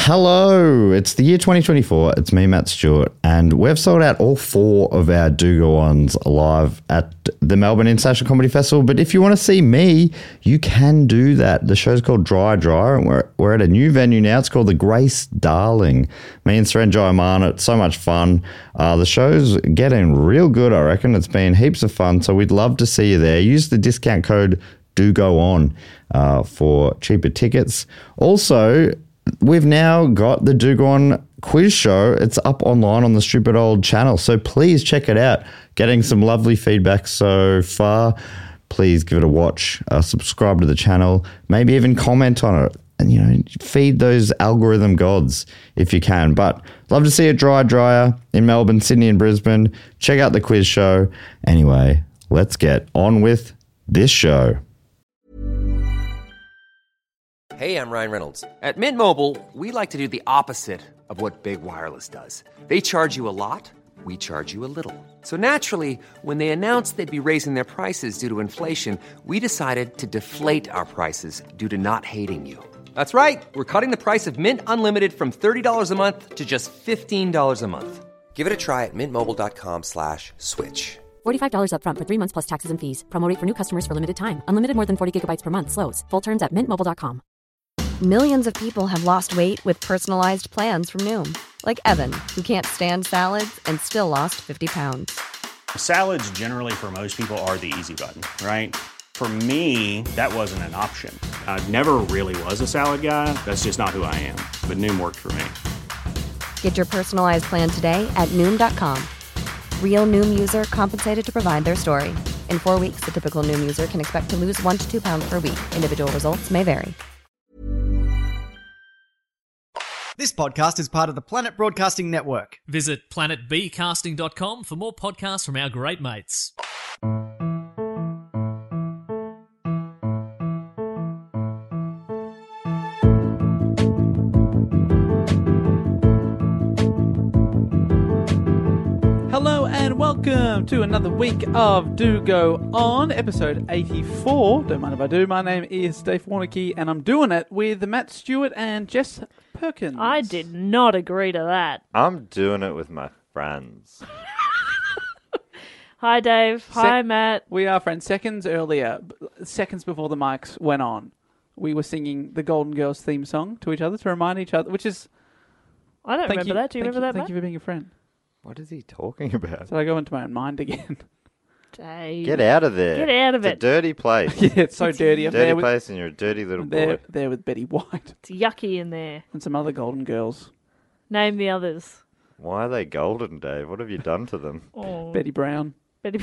Hello, it's the year 2024. It's me, Matt Stewart, and we've sold out all 4 of our Do Go Ons live at the Melbourne International Comedy Festival. But if you want to see me, you can do that. The show's called Dry, and we're at a new venue now. It's called the Grace Darling. Me and Saranjay are on it. So much fun. The show's getting real good, I reckon. It's been heaps of fun, so we'd love to see you there. Use the discount code Do Go On for cheaper tickets. Also, we've now got the Do Go On quiz show. It's up online on the stupid old channel, so please check it out. Getting some lovely feedback so far. Please give it a watch. Subscribe to the channel. Maybe even comment on it. And, feed those algorithm gods if you can. But love to see a dryer in Melbourne, Sydney and Brisbane. Check out the quiz show. Anyway, let's get on with this show. Hey, I'm Ryan Reynolds. At Mint Mobile, we like to do the opposite of what Big Wireless does. They charge you a lot, we charge you a little. So naturally, when they announced they'd be raising their prices due to inflation, we decided to deflate our prices due to not hating you. That's right. We're cutting the price of Mint Unlimited from $30 a month to just $15 a month. Give it a try at mintmobile.com/switch. $45 up front for 3 months plus taxes and fees. Promo rate for new customers for limited time. Unlimited more than 40 gigabytes per month slows. Full terms at mintmobile.com. Millions of people have lost weight with personalized plans from Noom. Like Evan, who can't stand salads and still lost 50 pounds. Salads generally for most people are the easy button, right? For me, that wasn't an option. I never really was a salad guy. That's just not who I am. But Noom worked for me. Get your personalized plan today at Noom.com. Real Noom user compensated to provide their story. In 4 weeks, the typical Noom user can expect to lose 1 to 2 pounds per week. Individual results may vary. This podcast is part of the Planet Broadcasting Network. Visit planetbcasting.com for more podcasts from our great mates. Hello and welcome to another week of Do Go On, episode 84. Don't mind if I do. My name is Dave Warnicky and I'm doing it with Matt Stewart and Jess Perkins. I did not agree to that. I'm doing it with my friends. Hi, Dave. Hi, Matt. We are friends. Seconds earlier, seconds before the mics went on, we were singing the Golden Girls theme song to each other to remind each other, which is... I don't remember that. Do you remember that, Matt? Thank you for being a friend. What is he talking about? So I go into my own mind again. Dave. Get out of there. Get out of it. It's a dirty place. Yeah, it's so dirty. I'm dirty place and you're a dirty little boy. There with Betty White. It's yucky in there. And some other Golden Girls. Name the others. Why are they golden, Dave? What have you done to them? Oh. Betty Brown. Betty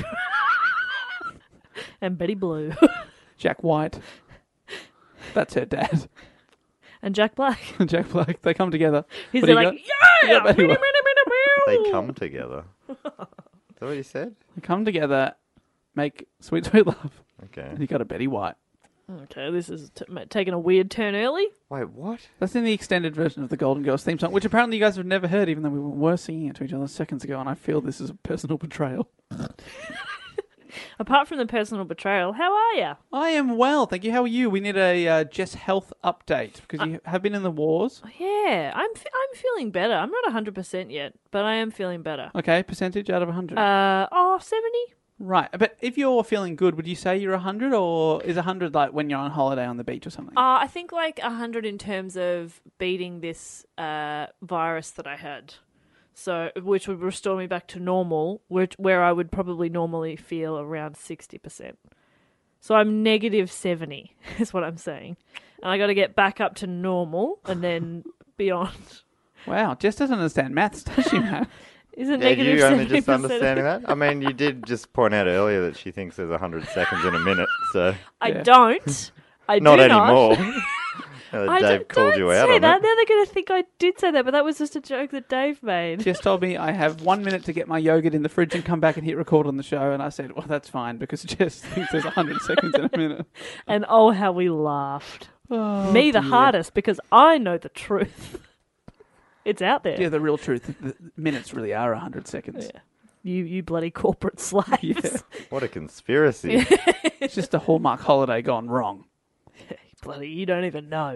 and Betty Blue. Jack White. That's her dad. And Jack Black. Jack Black. They come together. He's like, yeah! They come together. Is that what you said? They come together, make sweet, sweet love. Okay. And you got a Betty White. Okay, this is taking a weird turn early. Wait, what? That's in the extended version of the Golden Girls theme song, which apparently you guys have never heard, even though we were singing it to each other seconds ago, and I feel this is a personal betrayal. Apart from the personal betrayal, how are you? I am well, thank you. How are you? We need a Jess health update, because you have been in the wars. Yeah, I'm feeling better. I'm not 100% yet, but I am feeling better. Okay, percentage out of 100? 70. Right, but if you're feeling good, would you say you're 100, or is 100 like when you're on holiday on the beach or something? I think like 100 in terms of beating this virus that I had. So, which would restore me back to normal, where I would probably normally feel around 60%. So I'm negative 70, is what I'm saying. And I got to get back up to normal and then beyond. Wow, Jess doesn't understand maths, does she, Matt? Isn't yeah, negative you only 70%? just understanding that? I mean, you did just point out earlier that she thinks there's 100 seconds in a minute, so... I don't. I not do not anymore. Dave called you out on that. it. Now they're going to think I did say that, but that was just a joke that Dave made. Jess told me I have 1 minute to get my yogurt in the fridge and come back and hit record on the show, and I said, well, that's fine, because Jess thinks there's 100 seconds in a minute. And oh, how we laughed. Oh, me the hardest, because I know the truth. It's out there. Yeah, the real truth. The minutes really are 100 seconds. Yeah. You bloody corporate slaves. Yeah. What a conspiracy. It's just a Hallmark holiday gone wrong. Bloody, you don't even know.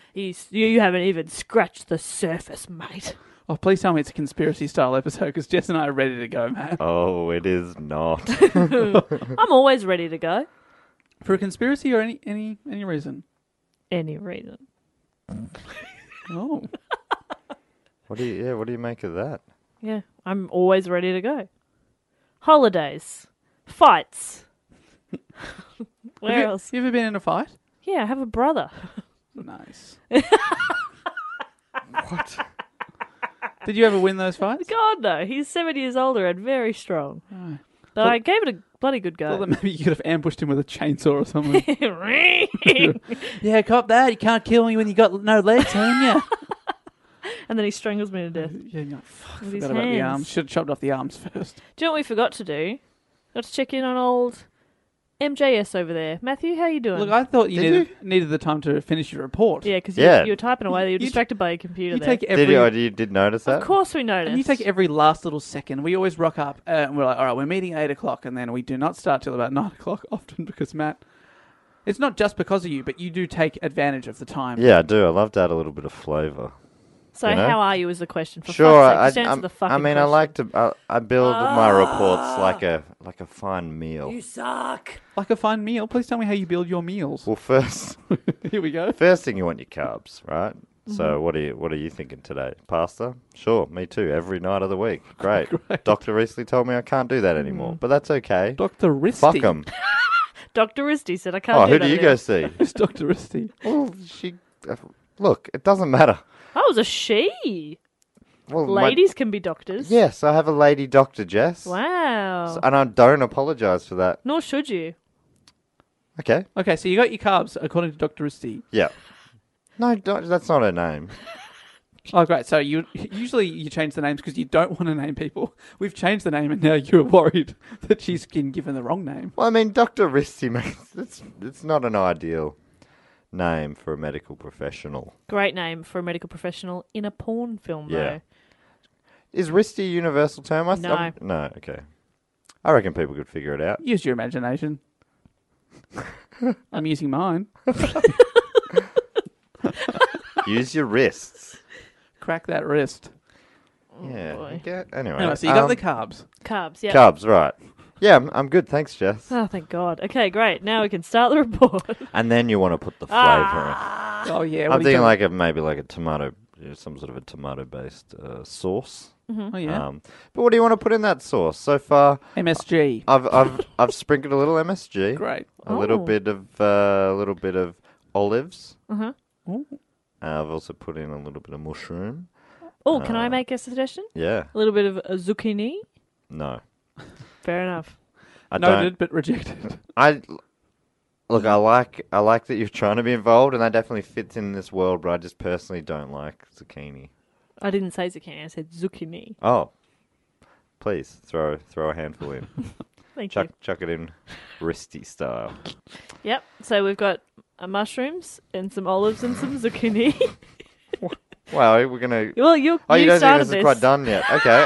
You haven't even scratched the surface, mate. Oh, please tell me it's a conspiracy-style episode, because Jess and I are ready to go, Matt. Oh, it is not. I'm always ready to go. For a conspiracy or any reason? Any reason. Oh. What do you make of that? Yeah, I'm always ready to go. Holidays. Fights. Where else? You ever been in a fight? Yeah, I have a brother. Nice. What? Did you ever win those fights? God, no. He's 7 years older and very strong. Oh. But I gave it a bloody good I thought go. that maybe you could have ambushed him with a chainsaw or something. Yeah, cop that. You can't kill me when you got no legs, haven't you? And then he strangles me to death. Yeah, no, fuck, With his forgot about the hands. arms. Should have chopped off the arms first. Do you know what we forgot to do? Got to check in on old MJS over there. Matthew, how you doing? Look, I thought you Did needed the time to finish your report. Yeah, because Yeah. you were typing away. You were distracted by your computer You there. take every... You did notice that? Of course we noticed. And you take every last little second. We always rock up and we're like, all right, we're meeting at 8 o'clock, and then we do not start till about 9 o'clock often because Matt... It's not just because of you, but you do take advantage of the time. Yeah, I do. I love to add a little bit of flavour. So you know? how are you is the question. For Sure, fuck's sake, just answer the fucking I mean, I question. like to. I build my reports like a fine meal. You suck. Like a fine meal. Please tell me how you build your meals. Well, first Here we go. thing you want your carbs, right? Mm-hmm. So what are you thinking today? Pasta? Sure, me too. Every night of the week. Great. Doctor recently told me I can't do that anymore, but that's okay. Dr. Risty. Fuck them. Dr. Risty said I can't Oh, do who that do you anymore. go see? It's Dr. Risty. Well, look. It doesn't matter. I was a she. Well, Ladies can be doctors. Yes, I have a lady doctor, Jess. Wow. And I don't apologise for that. Nor should you. Okay. Okay, so you got your carbs according to Dr. Risty. Yeah. No, that's not her name. Oh, great. So usually you change the names because you don't want to name people. We've changed the name and now you're worried that she's been given the wrong name. Well, I mean, Dr. Risty, mate, it's not an ideal name for a medical professional. Great name for a medical professional in a porn film, Yeah. though. Is Risty a universal term? No. No, okay. I reckon people could figure it out. Use your imagination. I'm using mine. Use your wrists. Crack that wrist. Yeah. boy. Okay. Anyway, Anyway, so you got the carbs. Carbs, yeah. carbs, right. Yeah, I'm good. Thanks, Jess. Oh, thank God. Okay, great. Now we can start the report. And then you want to put the flavour Oh, yeah. in. I'm thinking maybe like a tomato, some sort of a tomato-based sauce. Oh, yeah. But what do you want to put in that sauce? So far, MSG. I've sprinkled a little MSG, Great. a little bit of olives. Uh-huh. I've also put in a little bit of mushroom. Oh, can I make a suggestion? Yeah. A little bit of a zucchini? No. Fair enough. I Noted, don't. but rejected. I like that you're trying to be involved, and that definitely fits in this world. But I just personally don't like zucchini. I didn't say zucchini. I said zucchini. Oh, please throw a handful in. Thank you. Chuck it in, wristy style. Yep. So we've got mushrooms and some olives and some zucchini. Wow, we're gonna. Well, you Oh, you don't think started this is quite done yet? Okay.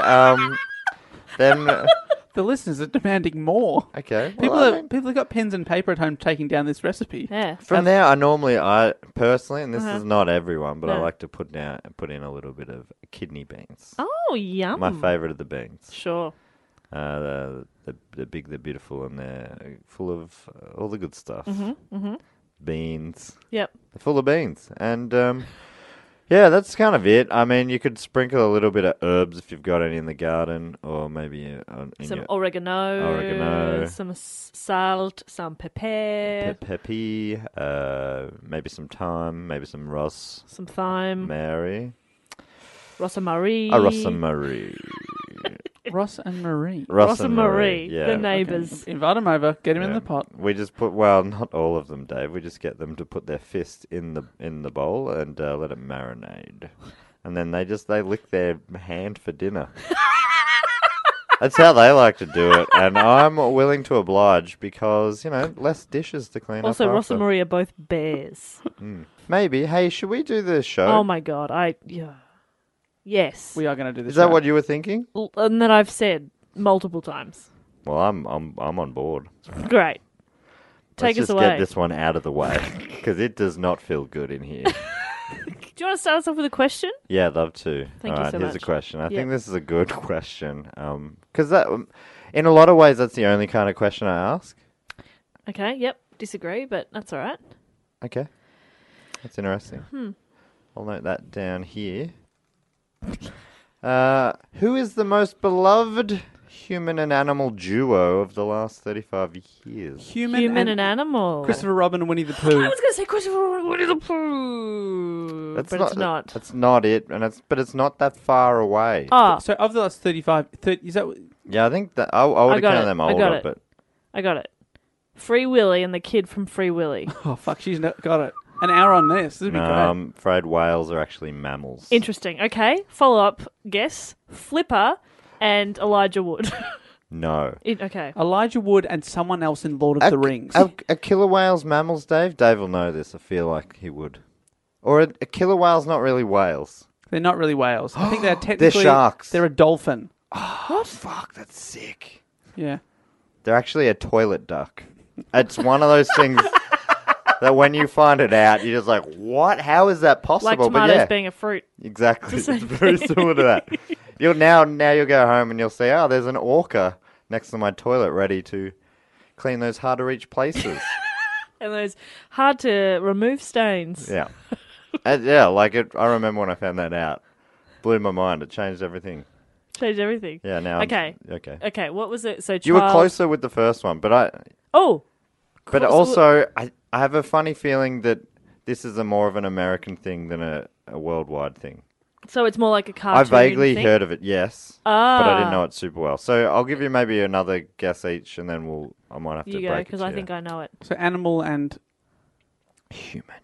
Then. The listeners are demanding more. Okay. People Well, people have got pens and paper at home taking down this recipe. Yeah. From there, I personally, and this Uh-huh. is not everyone, but I No. like to put in a little bit of kidney beans. Oh, yum. My favourite of the beans. Sure. They're big, they're beautiful, and they're full of all the good stuff. Mm-hmm. Beans. Yep. They're full of beans. And, yeah, that's kind of it. I mean, you could sprinkle a little bit of herbs if you've got any in the garden, or maybe in Some your oregano, some salt, some pepper, peppy, maybe some thyme, maybe some some thyme, rosemary. rosemary. Rosemary. Ross and Marie. Ross and Marie, yeah. the neighbours. Okay. Invite them over. Get them in Yeah. the pot. We just not all of them, Dave. We just get them to put their fist in the bowl and let it marinate, and then they lick their hand for dinner. That's how they like to do it, and I'm willing to oblige because less dishes to clean Also, up Ross after. and Marie are both bears. Maybe. Hey, should we do the show? Oh my God! Yes. We are going to do this. Is that show. what you were thinking? And that I've said multiple times. Well, I'm on board. Great. Take Let's us just away. get this one out of the way because it does not feel good in here. Do you want to start us off with a question? Yeah, I'd love to. Thank All you right, so here's much. a question. I Yep. think this is a good question. Because that, in a lot of ways, that's the only kind of question I ask. Okay, yep. Disagree, but that's all right. Okay. That's interesting. I'll note that down here. Who is the most beloved human and animal duo of the last 35 years? Human and animal. Christopher Robin and Winnie the I Pooh. was going to say Christopher Robin, Winnie the Pooh, but it's not. That's not it, but it's not that far away. Oh, So of the last 35, is that... Yeah, I think that I would I got count it. them I got older, it. but I got it. Free Willy and the kid from Free Willy. Oh, fuck, she's got it. An hour on this. This would be no, great. I'm afraid whales are actually mammals. Interesting. Okay, follow up guess. Flipper and Elijah Wood. No. Okay. Elijah Wood and someone else in Lord of the Rings. Are killer whales mammals, Dave? Dave will know this. I feel like he would. Or a killer whale's not really whales. They're not really whales. I think they're technically... sharks. They're a dolphin. What? Fuck, that's sick. Yeah. They're actually a toilet duck. It's one of those things that when you find it out, you're just like, what? How is that possible? Like But tomatoes yeah, being a fruit. exactly. It's the It's same very similar to that. You'll now you'll go home and you'll say, oh, there's an orca next to my toilet ready to clean those hard to reach places. And those hard to remove stains. Yeah. Yeah, like it. I remember when I found that out. Blew my mind. It changed everything. Changed everything. Yeah, now. Okay. Okay. Okay, what was it? So You were child- closer with the first one, but Oh! But also, I have a funny feeling that this is more of an American thing than a worldwide thing. So it's more like a cartoon I vaguely thing? heard of it, yes. But I didn't know it super well. So I'll give you maybe another guess each, and then I might have to You go, break it because to I you. think I know it. So animal and... Human.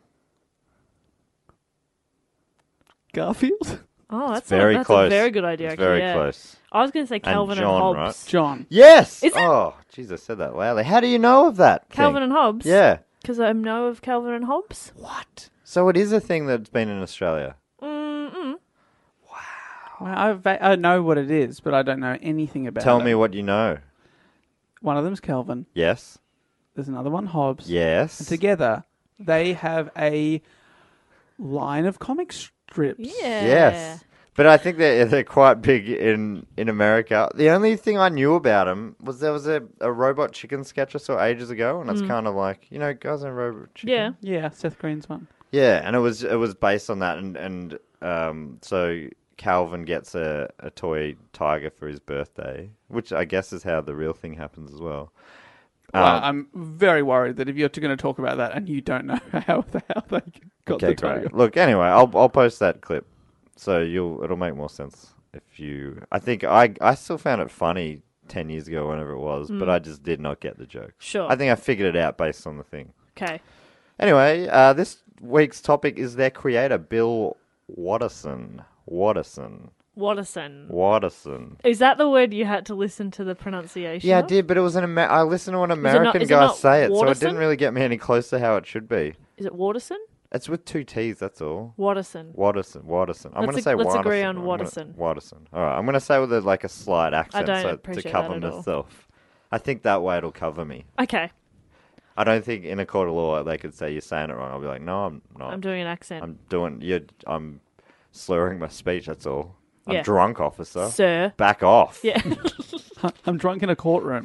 Garfield? Oh, that's very that's close. a very good idea. It's actually, very yeah. close. I was going to say Calvin and, John, Hobbes. right? John. Yes! Is it? Oh, jeez, I said that loudly. How do you know of that thing? Calvin and Hobbes? Yeah. Because I know of Calvin and Hobbes. What? So it is a thing that's been in Australia? Mm-mm. Well, I know what it is, but I don't know anything about it. Tell me what you know. One of them's Calvin. Yes. There's another one, Hobbes. Yes. And together, they have a line of comic strips. Yeah. Yes. But I think they're quite big in America. The only thing I knew about them was there was a Robot Chicken sketch I saw ages ago, and it's kind of like, guys on Robot Chicken. Yeah. Yeah, Seth Green's one. Yeah, and it was based on that, and so Calvin gets a toy tiger for his birthday, which I guess is how the real thing happens as well. Well, I'm very worried that if you're going to talk about that and you don't know how they got Okay, the tiger. great. Look, anyway, I'll post that clip, so it'll make more sense if you. I think I still found it funny 10 years ago, whenever it was, but I just did not get the joke. Sure. I think I figured it out based on the thing. Okay. Anyway, this week's topic is their creator, Bill Watterson. Watterson. Watterson. Is that the word you had to listen to the pronunciation Yeah, I of? did, but it was I listened to an American is it guy not say it, so it Watterson? didn't really get me any closer to how it should be. Is it Watterson? It's with two T's, that's all. Watterson. Watterson. I'm Let's going to say let's Watterson. agree on I'm Watterson. Watterson. All right, I'm going to say with a slight accent don't to appreciate cover that at all. myself. I think that way it'll cover me. Okay. I don't think in a court of law they could say you're saying it wrong. I'll be like, no, I'm not. I'm doing an accent. I'm slurring my speech, that's all. I'm Yeah. drunk, officer. Sir. Back off. Yeah. I'm drunk in a courtroom.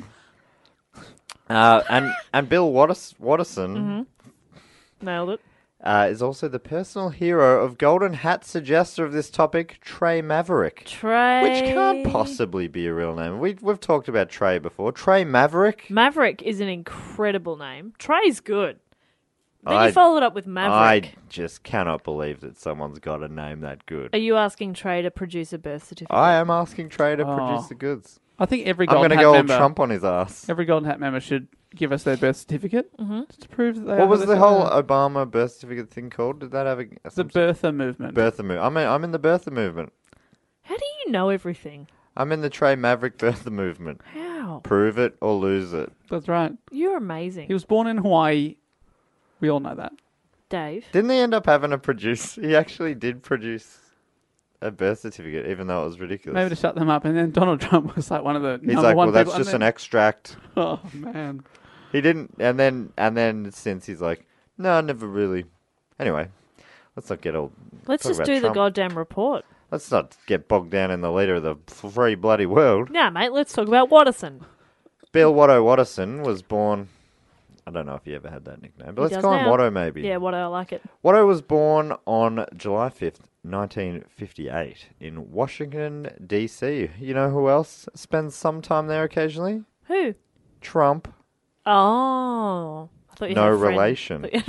And Bill Watterson Mm-hmm. Nailed it. is also the personal hero of Golden Hat suggester of this topic, Trey Maverick. Trey. Which can't possibly be a real name. We've talked about Trey before. Trey Maverick. Maverick is an incredible name. Trey's good. Then I- you followed it up with Maverick. I just cannot believe that someone's got a name that good. Are you asking Trey to produce a birth certificate? I am asking Trey to Oh. produce the goods. I think every I'm Golden going to Hat go all member, Trump on his ass. every Golden Hat member should give us their birth certificate to prove that they are What was who the they whole are. Obama birth certificate thing called? Did that have The some birther movement? birther movement? I'm in the birther movement. How do you know everything? I'm in the Trey Maverick birther movement. How? Prove it or lose it. That's right. You're amazing. He was born in Hawaii. We all know that. Dave. Didn't he end up having to produce? He actually did produce a birth certificate, even though it was ridiculous. Maybe to shut them up. And then Donald Trump was like one of the He's number like, one well, that's people just on an there. extract. Oh, man. He didn't, and then since he's like, no, never really. Anyway, Let's not get all. Let's talk just about do the Trump. goddamn report. Let's not get bogged down in the leader of the free bloody world. Yeah, mate, let's talk about Watterson. Bill Watto Watterson was born. I don't know if you ever had that nickname, but He let's does call him now. Watto maybe. Yeah, Watto, I like it. Watto was born on July 5th, 1958, in Washington, D.C. You know who else spends some time there occasionally? Who? Trump. Oh. I thought you No had a friend. relation. I thought you had a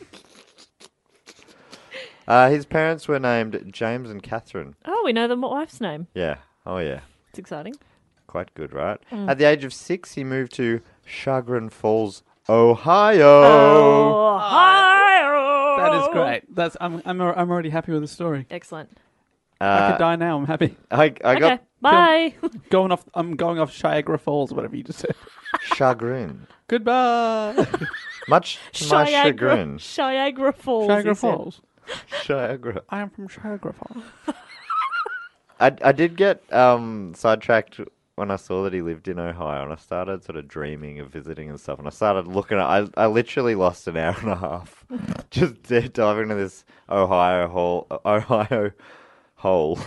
friend. His parents were named James and Catherine. Oh, we know the wife's name. Yeah. Oh, yeah. It's exciting. Quite good, right? Mm. At the age of 6, he moved to Chagrin Falls, Ohio. Ohio. That is great. That's I'm already happy with the story. Excellent. I could die now. I'm happy. I Okay, got bye. I'm going off Niagara Falls, whatever you just said. chagrin. Goodbye. Much to my chagrin. Niagara Falls. Niagara he said. Falls. Chagrin. I am from Niagara Falls. I did get sidetracked when I saw that he lived in Ohio, and I started sort of dreaming of visiting and stuff, and I started looking at. I literally lost an hour and a half just diving into this Ohio hole.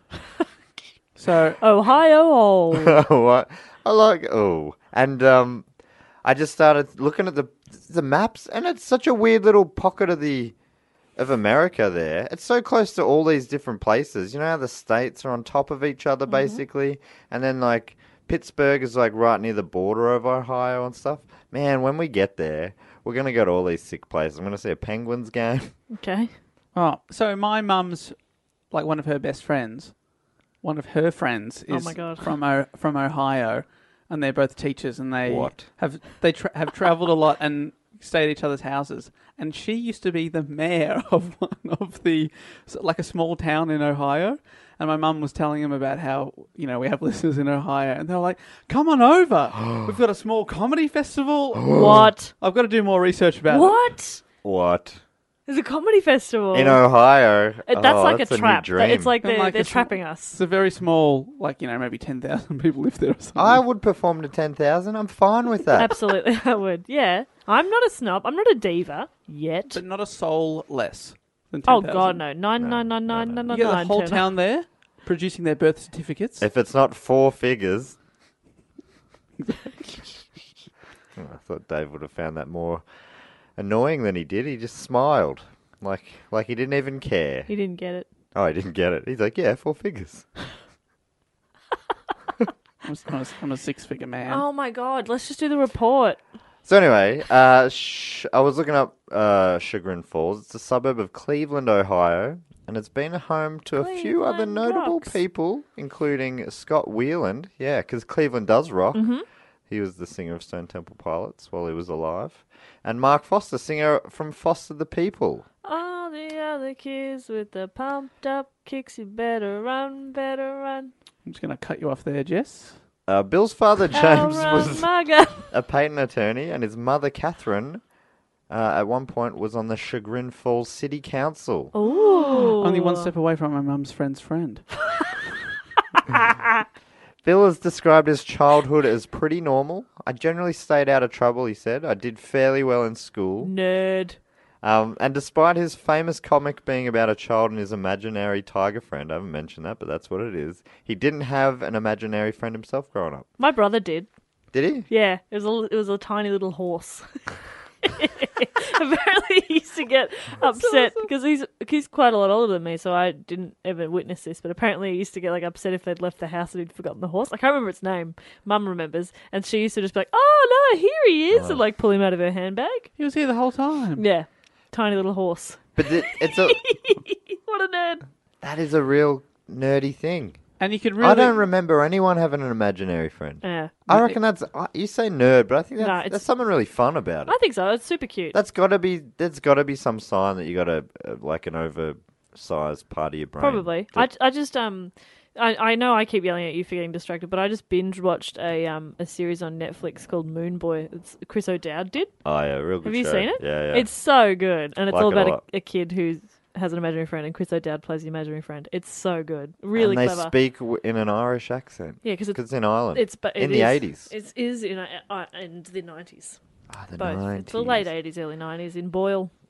So Ohio. What? I like and I just started looking at the maps, and it's such a weird little pocket of America there. It's so close to all these different places. You know how the states are on top of each other, basically? And then, like, Pittsburgh is, like, right near the border of Ohio and stuff. Man, when we get there, we're going to go to all these sick places. I'm going to see a Penguins game. Okay. Oh, so my mum's like one of her best friends. One of her friends is my God. from Ohio, and they're both teachers, and they What? have travelled a lot and stayed at each other's houses. And she used to be the mayor of one of the like a small town in Ohio. And my mum was telling him about how, we have listeners in Ohio, and they're like, "Come on over. We've got a small comedy festival." What? I've got to do more research about it. What? What? There's a comedy festival. In Ohio? That's like that's a new trap. dream. It's like And they're, like they're it's- trapping us. It's a very small, maybe 10,000 people live there or something. I would perform to 10,000. I'm fine with that. Absolutely, I would. Yeah. I'm not a snob. I'm not a diva yet. But not a soul less than Oh, 10,000. God, no. 9999999. You get the whole town there producing their birth certificates. If it's not 4 figures. I thought Dave would have found that more annoying than he did. He just smiled. Like he didn't even care. He didn't get it. Oh, he didn't get it. He's like, yeah, 4 figures. I'm a six-figure man. Oh, my God. Let's just do the report. So anyway, I was looking up Chagrin Falls. It's a suburb of Cleveland, Ohio, and it's been home to a few other Cleveland notable rocks. people, including Scott Weiland. Yeah, because Cleveland does rock. Mm-hmm. He was the singer of Stone Temple Pilots while he was alive. And Mark Foster, singer from Foster the People. All the other kids with the pumped up kicks, you better run, better run. I'm just going to cut you off there, Jess. Bill's father, James, I'll was run, my God. a patent attorney, and his mother, Catherine, at one point was on the Chagrin Falls City Council. Ooh. Only one step away from my mum's friend's friend. Bill has described his childhood as pretty normal. I generally stayed out of trouble, he said. I did fairly well in school. Nerd. And despite his famous comic being about a child and his imaginary tiger friend, I haven't mentioned that, but that's what it is, he didn't have an imaginary friend himself growing up. My brother did. Did he? Yeah, it was a tiny little horse. Apparently, he used to get upset because he's quite a lot older than me, so I didn't ever witness this. But apparently, he used to get upset if they'd left the house and he'd forgotten the horse. I can't remember its name. Mum remembers, and she used to just be like, "Oh no, here he is!" and pull him out of her handbag. He was here the whole time. Yeah, tiny little horse. But it's a What a nerd! that is a real nerdy thing. And you could really... I don't remember anyone having an imaginary friend. Yeah, I reckon you say nerd, but I think No, that's something really fun about it. I think so. It's super cute. There's got to be some sign that you got an oversized part of your brain. Probably. I just I know I keep yelling at you for getting distracted, but I just binge watched a series on Netflix called Moon Boy. It's Chris O'Dowd did. Oh yeah, real good. Have you show. seen it? Yeah, yeah. It's so good, and it's Like all it a about lot. a kid who has an imaginary friend, and Chris O'Dowd plays the imaginary friend. It's so good, really and they clever. speak in an Irish accent. Yeah, because it's in Ireland. It's in the 80s. It is in the 90s. Ah, the Both. 90s. It's the late 80s, early 90s in Boyle.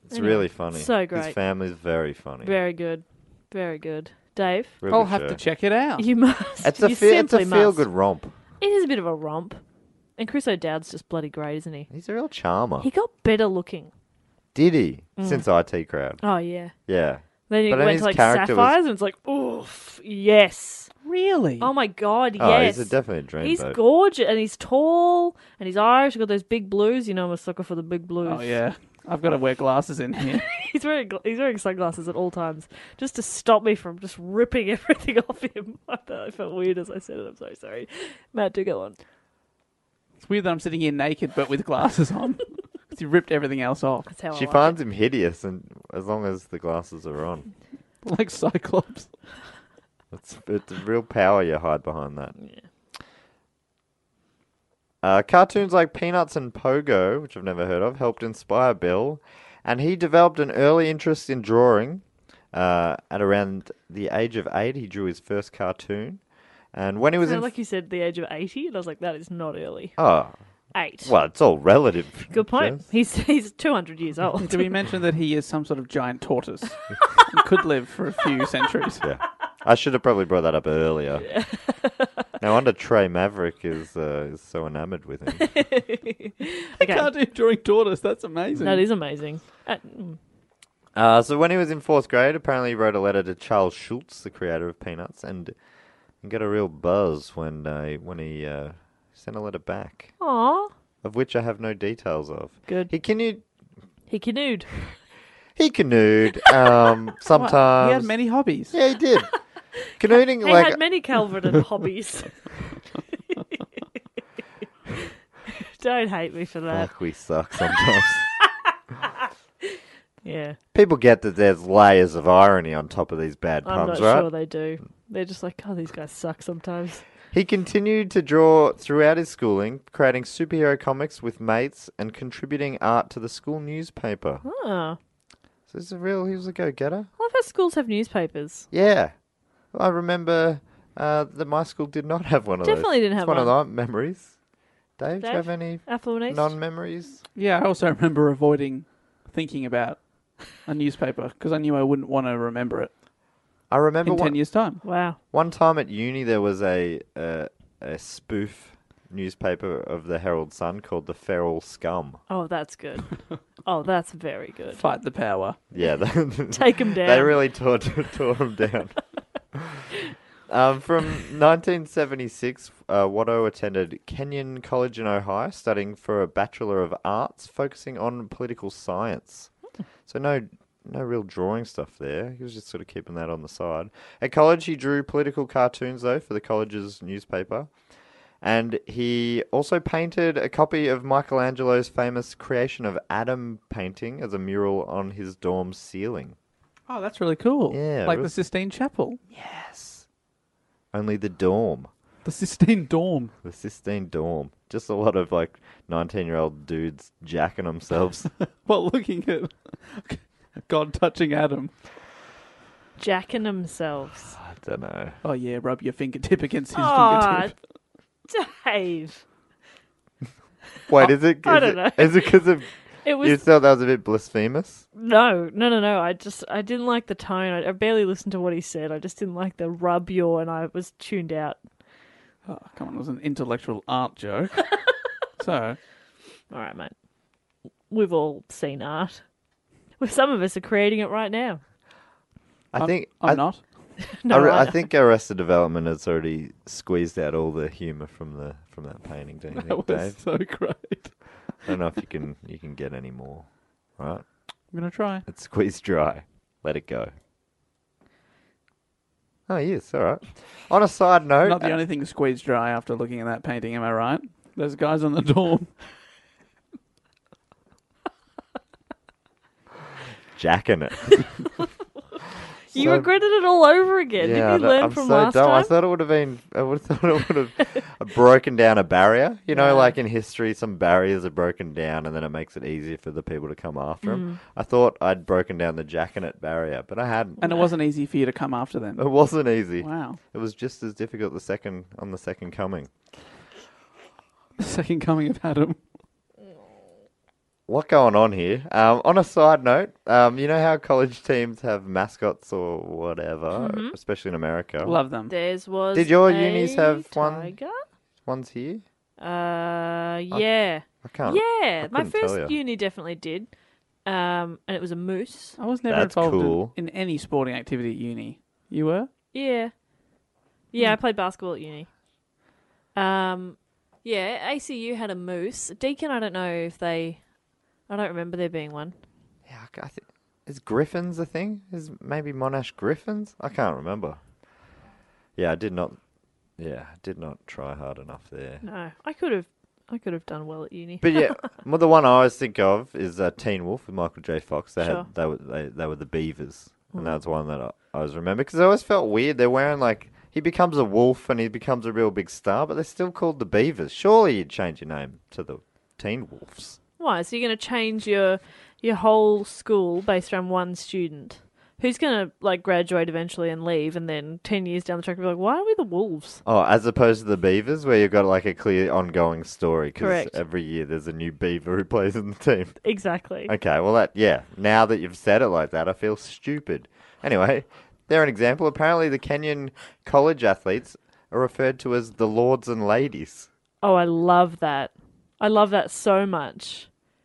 It's Anyway, really funny. so great. His family's very funny. Very good. Very good. Dave? Real I'll good have show. to check it out. You must. It's you a simply feel must. good romp. It is a bit of a romp. And Chris O'Dowd's just bloody great, isn't he? He's a real charmer. He got better looking. Did he? Since IT Crowd. Oh, yeah. Yeah. Then he But then went his to like character Sapphires and it's like, oof, yes. Really? Oh my God, Oh, yes. he's definitely a dream He's boat. gorgeous and he's tall and he's Irish. He's got those big blues. You know, I'm a sucker for the big blues. Oh, yeah. I've got to wear glasses in here. He's wearing sunglasses at all times just to stop me from just ripping everything off him. I felt weird as I said it. I'm so sorry. Matt, do go on. It's weird that I'm sitting here naked but with glasses on. Because you ripped everything else off. That's how She I like finds it. him hideous, and as long as the glasses are on. Like Cyclops. It's real power you hide behind that. Cartoons like Peanuts and Pogo, which I've never heard of, helped inspire Bill, and he developed an early interest in drawing. At around the age of 8, he drew his first cartoon, and when he was Sounded like you said the age of 80, and I was like, that is not early. 8. Well, it's all relative. Good point. Jess. He's 200 years old. Did we mention that he is some sort of giant tortoise? And could live for a few centuries. Yeah. I should have probably brought that up earlier. No wonder Trey Maverick is so enamoured with him. I can't do drawing tortoise. That's amazing. That is amazing. So when he was in 4th grade, apparently he wrote a letter to Charles Schultz, the creator of Peanuts, and got a real buzz when he sent a letter back. Aww. Of which I have no details of. Good. He canoed. He canoed. He canoed. Sometimes. Well, he had many hobbies. Yeah, he did. Canooding, He like. had many Calverton hobbies. Don't hate me for that. Fuck, we suck sometimes. Yeah. People get that there's layers of irony on top of these bad I'm puns, not right? sure they do. They're just like, oh, these guys suck sometimes. He continued to draw throughout his schooling, creating superhero comics with mates and contributing art to the school newspaper. Oh. So he was a go-getter. I love how schools have newspapers. Yeah. I remember that my school did not have one of those. Definitely didn't have one. It's one one. of my memories. Dave, do you have any Affluent East? non-memories? Yeah, I also remember avoiding thinking about a newspaper because I knew I wouldn't want to remember it. I remember in 10 years' time. Wow. One time at uni, there was a spoof newspaper of the Herald Sun called the Feral Scum. Oh, that's good. Oh, that's very good. Fight the power. Yeah. Take 'em down. They really tore them down. From 1976, Watto attended Kenyon College in Ohio, studying for a Bachelor of Arts, focusing on political science. So no real drawing stuff there. He was just sort of keeping that on the side. At college, he drew political cartoons, though, for the college's newspaper. And he also painted a copy of Michelangelo's famous Creation of Adam painting as a mural on his dorm ceiling. Oh, that's really cool. Yeah. Like the Sistine Chapel. Yes. Only the dorm. The Sistine Dorm. The Sistine Dorm. Just a lot of, 19-year-old dudes jacking themselves. Well, looking at God touching Adam. Jacking themselves. I don't know. Oh, yeah, rub your fingertip against his Aw, fingertip. Dave. Wait, is it? I don't know. Is it because of It was you thought that was a bit blasphemous? No. I didn't like the tone. I barely listened to what he said. I just didn't like the rub your, and I was tuned out. Oh, come on, it was an intellectual art joke. So, all right, mate. We've all seen art. Well, some of us are creating it right now. I'm not. No, I think Arrested Development has already squeezed out all the humour from that painting. Don't you That think, was Dave? so great. I don't know if you can get any more. Right? I'm going to try. It's squeezed dry. Let it go. Oh, yes, all right. On a side note... Not the only thing squeezed dry after looking at that painting, am I right? Those guys on the dorm. Jacking it. You regretted it all over again. Yeah, Did you learn I'm from so last dumb. I time? thought it would have been. I would have thought it would have broken down a barrier. You know, Yeah. like in history, some barriers are broken down, and then it makes it easier for the people to come after them. I thought I'd broken down the jacking it barrier, but I hadn't. And it wasn't easy for you to come after them. It wasn't easy. Wow. It was just as difficult on the second coming. The second coming of Adam. what going on here? On a side note, you know how college teams have mascots or whatever, especially in America. Love them. Did your unis have tiger? ones here? Yeah. I can't. Yeah, my couldn't tell first ya. uni definitely did. And it was a moose. I was never That's involved cool. in any sporting activity at uni. You were? Yeah. Yeah, I played basketball at uni. Yeah, ACU had a moose. Deakin, I don't know if they... I don't remember there being one. Yeah, I think is Griffins a thing? Is maybe Monash Griffins? I can't remember. Yeah, I did not try hard enough there. No, I could have done well at uni. But yeah, well, the one I always think of is Teen Wolf with Michael J. Fox. They Sure. they were the Beavers, and that's one that I always remember because I always felt weird. They're wearing like he becomes a wolf and he becomes a real big star, but they're still called the Beavers. Surely you'd change your name to the Teen Wolves. Why? So you're going to change your whole school based around one student? Who's going to like graduate eventually and leave, and then 10 years down the track, be like, why are we the Wolves? Oh, as opposed to the Beavers, where you've got like a clear ongoing story. Because Correct. every year there's a new Beaver who plays in the team. Exactly. Okay, well, now that you've said it like that, I feel stupid. Anyway, they're an example. Apparently, the Kenyan college athletes are referred to as the Lords and Ladies. Oh, I love that. I love that so much.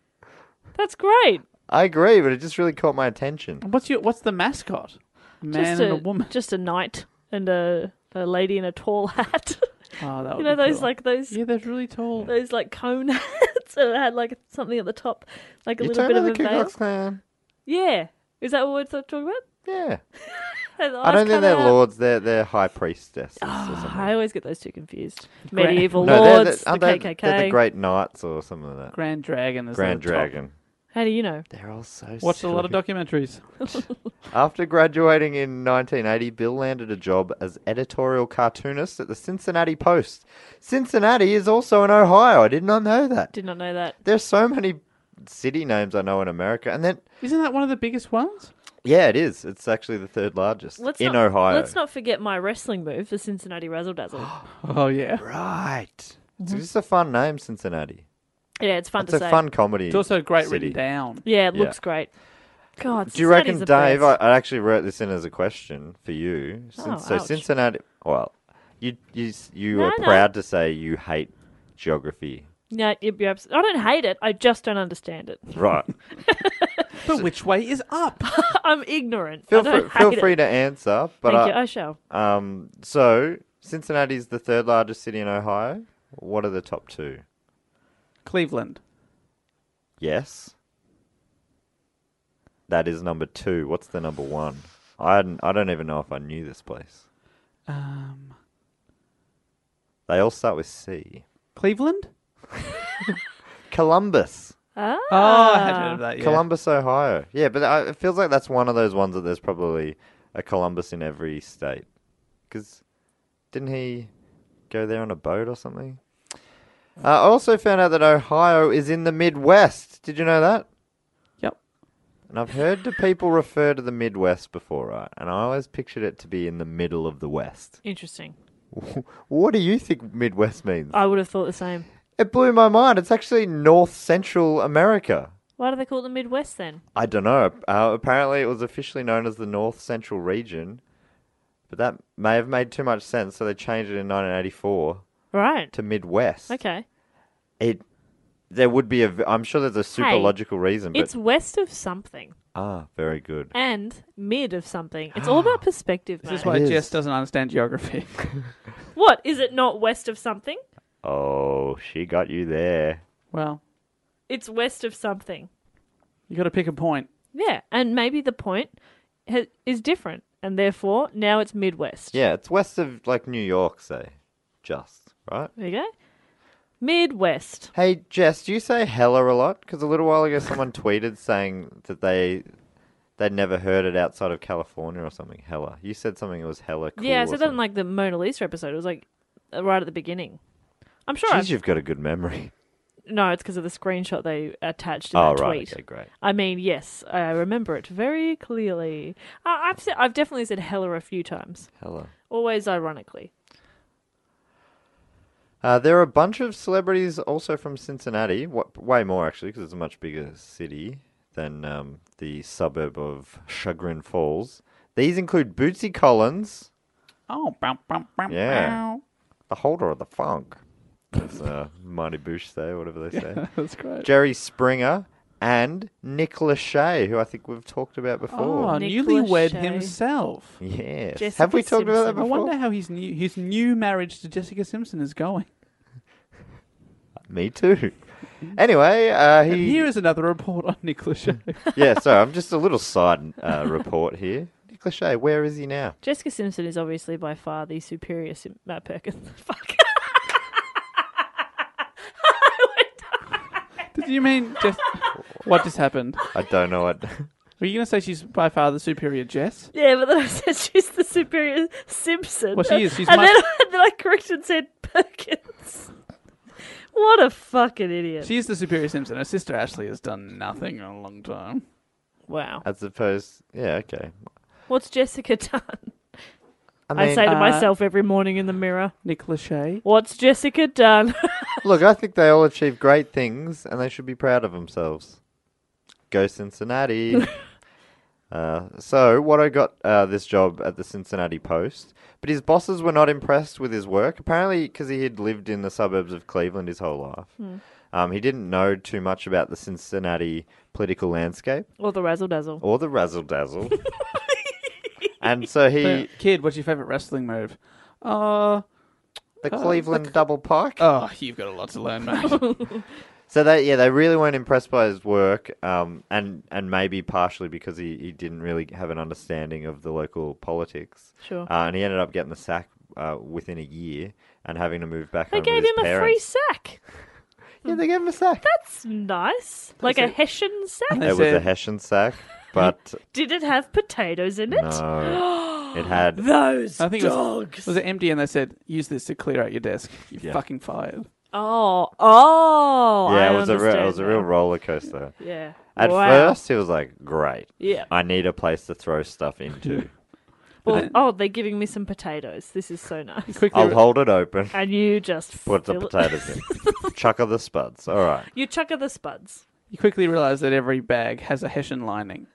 That's great. I agree, but it just really caught my attention. What's the mascot? A man Just and a woman. Just a knight and a lady in a tall hat. Oh, that would You know be those cool. like those Yeah, they're really tall. those like cone hats and it had like something at the top, like a You little talking bit of about a the Ku veil. Klux Klan? Yeah. Is that what we're talking about? Yeah. And the I don't eyes think they're cut out. lords. They're high priestesses or something. I always get those two confused. Medieval No, lords, aren't the they- KKK. They're the Great Knights or something like that. Grand Dragon is Grand at the top. Dragon. How do you know? They're all so Watched a lot of silly. documentaries. After graduating in 1980, Bill landed a job as editorial cartoonist at the Cincinnati Post. Cincinnati is also in Ohio. I did not know that. Did not know that. There's so many city names I know in America. And then, Isn't that one of the biggest ones? yeah, it is. It's actually the third largest in Ohio. Let's not forget my wrestling move, the Cincinnati Razzle Dazzle. Oh, yeah. Right. It's just a fun name, Cincinnati. Yeah, it's fun It's to a say. fun comedy. It's also great city. written down. Yeah, it Yeah. looks great. God, Do you reckon, Cincinnati's the Dave? best. I actually wrote this in as a question for you. So ouch. Cincinnati. Well, you No, are no. proud to say you hate geography, No, you're I don't hate it. I just don't understand it. right? But which way is up? I'm ignorant. Feel I don't free, feel hate free it. to answer. But Thank you. I shall. so Cincinnati is the third largest city in Ohio. What are the top two? Cleveland. Yes. That is number 2. What's the number 1? I don't even know if I knew this place. They all start with C. Cleveland? Columbus. Ah. Oh, I had heard of that, yeah. Columbus, Ohio. Yeah, but it feels like that's one of those ones that there's probably a Columbus in every state. Because didn't he go there on a boat or something? I also found out that Ohio is in the Midwest. Did you know that? Yep. And I've heard the people refer to the Midwest before, right? And I always pictured it to be in the middle of the West. Interesting. What do you think Midwest means? I would have thought the same. It blew my mind. It's actually North Central America. Why do they call it the Midwest then? I don't know. Apparently, it was officially known as the North Central region, but that may have made too much sense, so they changed it in 1984 Right. to Midwest. Okay. There would be I'm sure there's a super Hey, logical reason, but It's west of something very good. and mid of something. It's all about perspective, This mate. is why It is. Jess doesn't understand geography. What? Is it not west of something? Oh, she got you there. Well, It's west of something. you got to pick a point. Yeah, and maybe the point is different, and therefore now it's Midwest. Yeah, it's west of like New York, say, just right. There you go. Midwest. Hey, Jess, do you say hella a lot? Because a little while ago someone tweeted saying that they'd never heard it outside of California or something. Hella. You said something that was hella cool. Yeah, I or said that in something. like the Mona Lisa episode. It was like right at the beginning. I'm sure. Jeez, you've got a good memory. No, it's because of the screenshot they attached in Oh, that right. tweet. Okay, great. I mean, yes, I remember it very clearly. I've definitely said hella a few times, Hella. always ironically. There are a bunch of celebrities also from Cincinnati. Way more, actually, because it's a much bigger city than the suburb of Chagrin Falls. These include Bootsy Collins. Oh, bow, bow, bow, Yeah. bow. The holder of the funk. As Marty Bush say, or whatever they say. That's great. Jerry Springer and Nick Lachey, who I think we've talked about before. Oh, Nick newlywed Lachey. himself. Yes. Jessica Have we talked about that Simpson. I before? wonder how his new marriage to Jessica Simpson is going. Me too. Anyway, And he... here is another report on Nick Lachey. Yeah, sorry, I'm just a little side report here. Nick Lachey, where is he now? Jessica Simpson is obviously by far the superior Matt Perkins. Fuck. Did you mean just what just happened? I don't know what... Were you going to say she's by far the superior Jess? Yeah, but then I said she's the superior Simpson. Well, she is. She's and much- then I corrected and said Perkins. What a fucking idiot. She is the superior Simpson. Her sister Ashley has done nothing in a long time. Wow. As opposed... Yeah, okay. What's Jessica done? I I mean, say to myself every morning in the mirror, Nick Lachey. what's Jessica done? look, I think they all achieve great things, and they should be proud of themselves. Go Cincinnati. So, Watto got this job at the Cincinnati Post, but his bosses were not impressed with his work, apparently because he had lived in the suburbs of Cleveland his whole life. He didn't know too much about the Cincinnati political landscape, Or the razzle dazzle. or the razzle-dazzle. And so he... Kid, what's your favourite wrestling move? The Cleveland double pike? Oh, you've got a lot to learn, mate. So they really weren't impressed by his work, and maybe partially because he didn't really have an understanding of the local politics. Sure. And he ended up getting the sack within a year and having to move back They home gave with his him a free parents. sack. Yeah, they gave him a sack. That's nice. Like a Hessian sack. They It was a said- Hessian sack, but Did it have potatoes in it? no, it had... Those I think it dogs. was it empty, and they said, "Use this to clear out your desk." You're Yeah. fucking fired. Oh. Yeah, I it was a understand real now. roller coaster. Yeah. At Wow. first, he was like, "Great, Yeah. I need a place to throw stuff into. Well, they're giving me some potatoes. This is so nice. Quickly, I'll hold it open, And you just put the fill it- potatoes in, chuck of the spuds. All right." You chuck of the spuds. you quickly realise that every bag has a Hessian lining,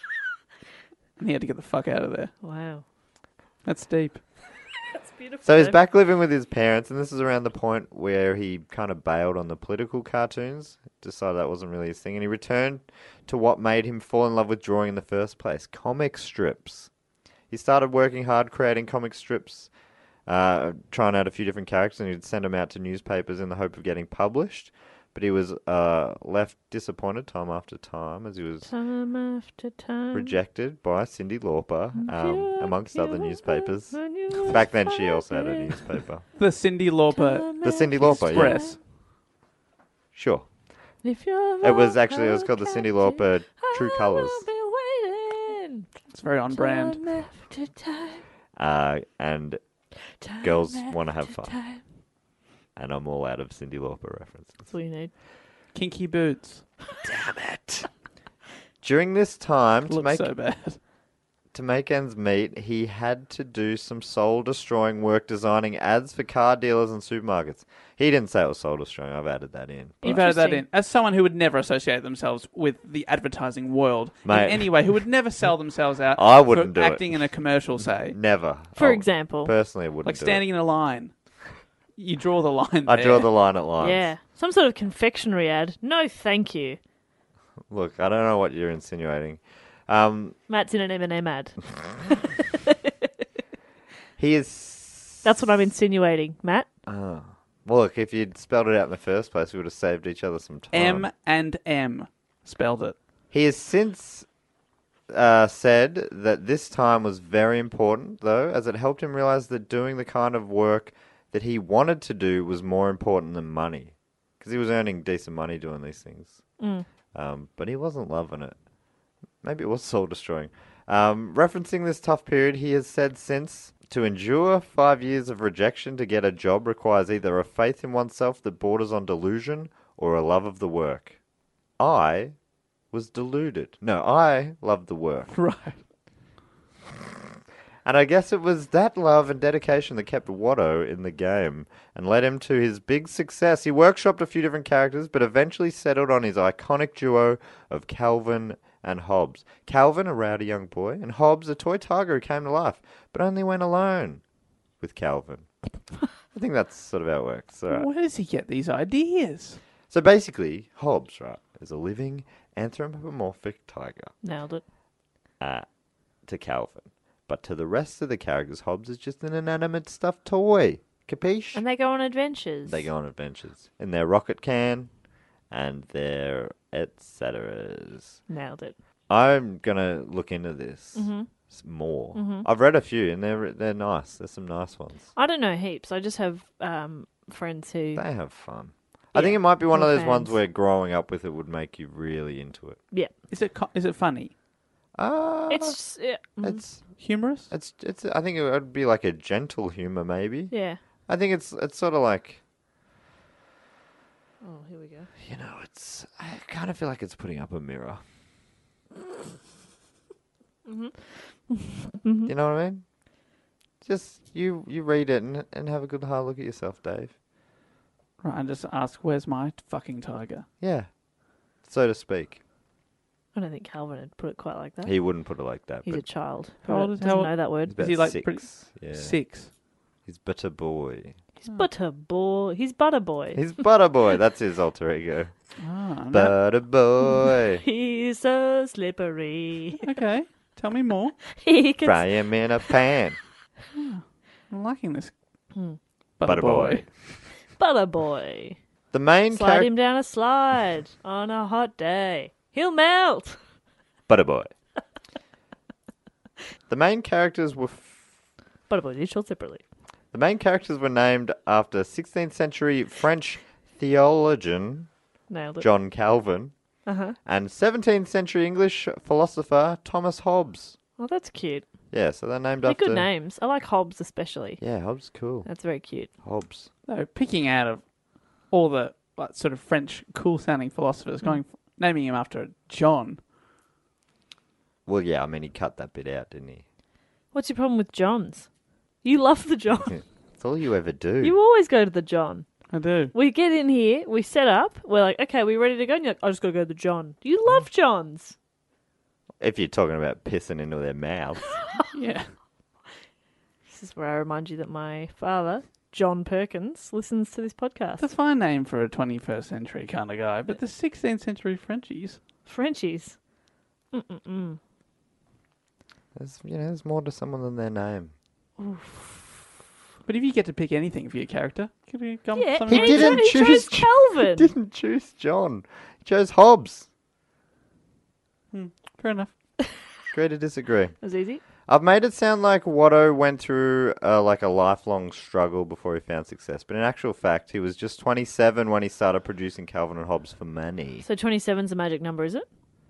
and he had to get the fuck out of there. Wow. That's deep. That's beautiful. So he's though. back living with his parents, and this is around the point where he kind of bailed on the political cartoons, decided that wasn't really his thing, and he returned to what made him fall in love with drawing in the first place, comic strips. He started working hard creating comic strips, trying out a few different characters, and he'd send them out to newspapers in the hope of getting published. But he was left disappointed time after time as he was Time after time. rejected by Cyndi Lauper, Yeah, amongst other yeah, newspapers. when you Back then, she also had a find it. newspaper. The Cyndi Lauper The Cyndi Lauper, yeah. Express. Sure. If you're It was called the Cyndi Lauper True Colours. It's very on brand. And girls want to have fun. And I'm all out of Cyndi Lauper references. That's all you need. Kinky boots. Damn it. During this time, Looks so bad. to make ends meet, he had to do some soul-destroying work designing ads for car dealers and supermarkets. He didn't say it was soul-destroying. I've added that in. You've added that Interesting. in. As someone who would never associate themselves with the advertising world Mate. in any way, who would never sell themselves out I wouldn't for do it. acting in a commercial, say. Never. For I example. Personally, wouldn't Like do standing in a line. You draw the line I there. draw the line at lines. Yeah. Some sort of confectionery ad. No, thank you. Look, I don't know what you're insinuating. Matt's in an M&M ad. He is... That's what I'm insinuating, Matt. Well, look, if you'd spelled it out in the first place, we would have saved each other some time. M spelled it. He has since said that this time was very important, though, as it helped him realize that doing the kind of work that he wanted to do was more important than money. Because he was earning decent money doing these things. But he wasn't loving it. Maybe it was soul-destroying. Referencing this tough period, he has said since, to endure 5 years of rejection to get a job requires either a faith in oneself that borders on delusion or a love of the work. I was deluded. No, I loved the work. Right. And I guess it was that love and dedication that kept Watto in the game and led him to his big success. He workshopped a few different characters, but eventually settled on his iconic duo of Calvin and Hobbs. Calvin, a rowdy young boy, and Hobbs, a toy tiger who came to life, but only went alone with Calvin. I think that's sort of how it works. All right. Where does he get these ideas? So basically, Hobbs, right, is a living anthropomorphic tiger Nailed it. to Calvin. But to the rest of the characters, Hobbs is just an inanimate stuffed toy. Capiche? And they go on adventures. They go on adventures in their rocket can and their et ceteras. Nailed it. I'm going to look into this more. I've read a few and they're nice. There's some nice ones. I don't know heaps. I just have friends who... They have fun. I think it might be one of We're those ones fans. where growing up with it would make you really into it. Yeah. Is it funny? It's... Yeah. It's Humorous? It's. I think it would be like a gentle humor, maybe. Yeah. I think it's sort of like, Oh, here we go. you know, I kind of feel like it's putting up a mirror. You know what I mean? Just you read it and have a good hard look at yourself, Dave. Right, and just ask, where's my fucking tiger? Yeah, so to speak. I don't think Calvin would put it quite like that. He wouldn't put it like that. He's a but child. How old Doesn't is- how- know that he's word. about he like 6. pretty- Yeah. 6. He's butter boy. He's butter boy. He's butter boy. He's butter boy. That's his alter ego. Ah, no. Butter boy. He's so slippery. Okay, tell me more. He can Fry him in a pan. I'm liking this. Butter boy. butter boy. The main Slide character. him down a slide on a hot day. He'll melt. Butter boy. The main characters were. Butter boy, each sold separately. The main characters were named after 16th century French theologian Nailed it. John Calvin and 17th century English philosopher Thomas Hobbes. Oh, that's cute. Yeah, so they're named They're after. good names. I like Hobbs especially. Yeah, Hobbes is cool. That's very cute. Hobbes. So picking out of all the sort of French cool-sounding philosophers, naming him after John. Well, yeah, I mean, he cut that bit out, didn't he? What's your problem with Johns? You love the John. It's all you ever do. You always go to the John. I do. We get in here, we set up, we're like, okay, we ready to go? And you're like, I just got to go to the John. You love Johns. If you're talking about pissing into their mouths. Yeah. This is where I remind you that my father, John Perkins, listens to this podcast. That's a fine name for a 21st century kind of guy, but the 16th century Frenchies. Frenchies. There's more to someone than their name. But if you get to pick anything for your character, could you come Yeah, something and He like didn't he choose chose Calvin. He didn't choose John. He chose Hobbes. Fair enough. Agree to disagree. That was easy. I've made it sound like Watto went through like a lifelong struggle before he found success, but in actual fact, he was just 27 when he started producing Calvin and Hobbes for money. So 27's a magic number, is it?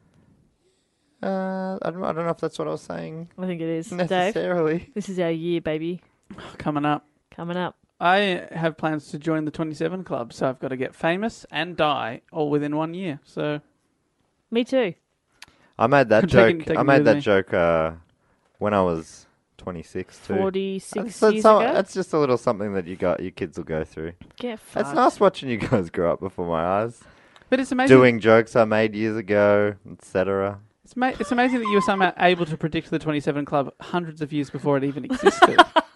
I don't know if that's what I was saying I think it is. Dave, necessarily. this is our year, baby. Coming up. Coming up. I have plans to join the 27 Club, so I've got to get famous and die all within 1 year. So Me too. I made that Take joke. it I made with that me. joke when I was 26 too. 46 That's years some- ago. That's just a little something that your kids will go through. Get It's fucked. nice watching you guys grow up before my eyes. But it's amazing. Doing jokes I made years ago, etc. It's amazing that you were somehow able to predict the 27 Club hundreds of years before it even existed.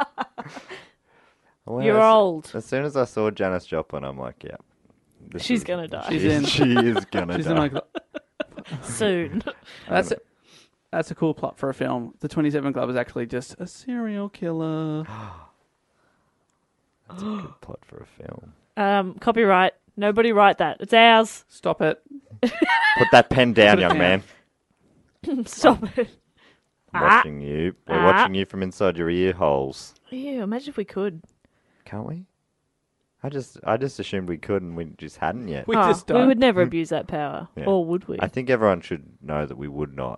Well, You're old. As soon as I saw Janis Joplin, I'm like, yeah. She's gonna die. She's in. She is gonna She's die. in my club. Soon. That's a cool plot for a film. The 27 Club is actually just a serial killer. That's a good plot for a film. Copyright. Nobody write that. It's ours. Stop it. Put that pen down, Put it young down. man. Stop it. I'm watching you. We're watching you from inside your ear holes. Ew, imagine if we could. Can't we? I just assumed we could and we just hadn't yet. We just don't. We would never abuse that power. Yeah. Or would we? I think everyone should know that we would not.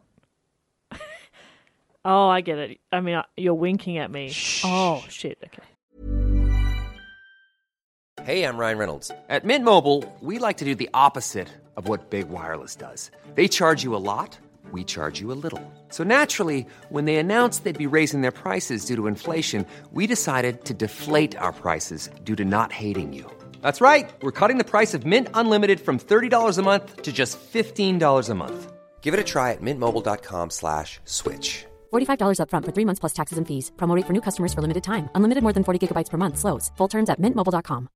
Oh, I get it. I mean, you're winking at me. Oh, shit. Okay. Hey, I'm Ryan Reynolds. At Mint Mobile, we like to do the opposite of what Big Wireless does. They charge you a lot, we charge you a little. So naturally, when they announced they'd be raising their prices due to inflation, we decided to deflate our prices due to not hating you. That's right. We're cutting the price of Mint Unlimited from $30 a month to just $15 a month. Give it a try at mintmobile.com/switch. $45 up front for 3 months plus taxes and fees. Promo rate for new customers for limited time. Unlimited more than 40 gigabytes per month. Slows full terms at mintmobile.com.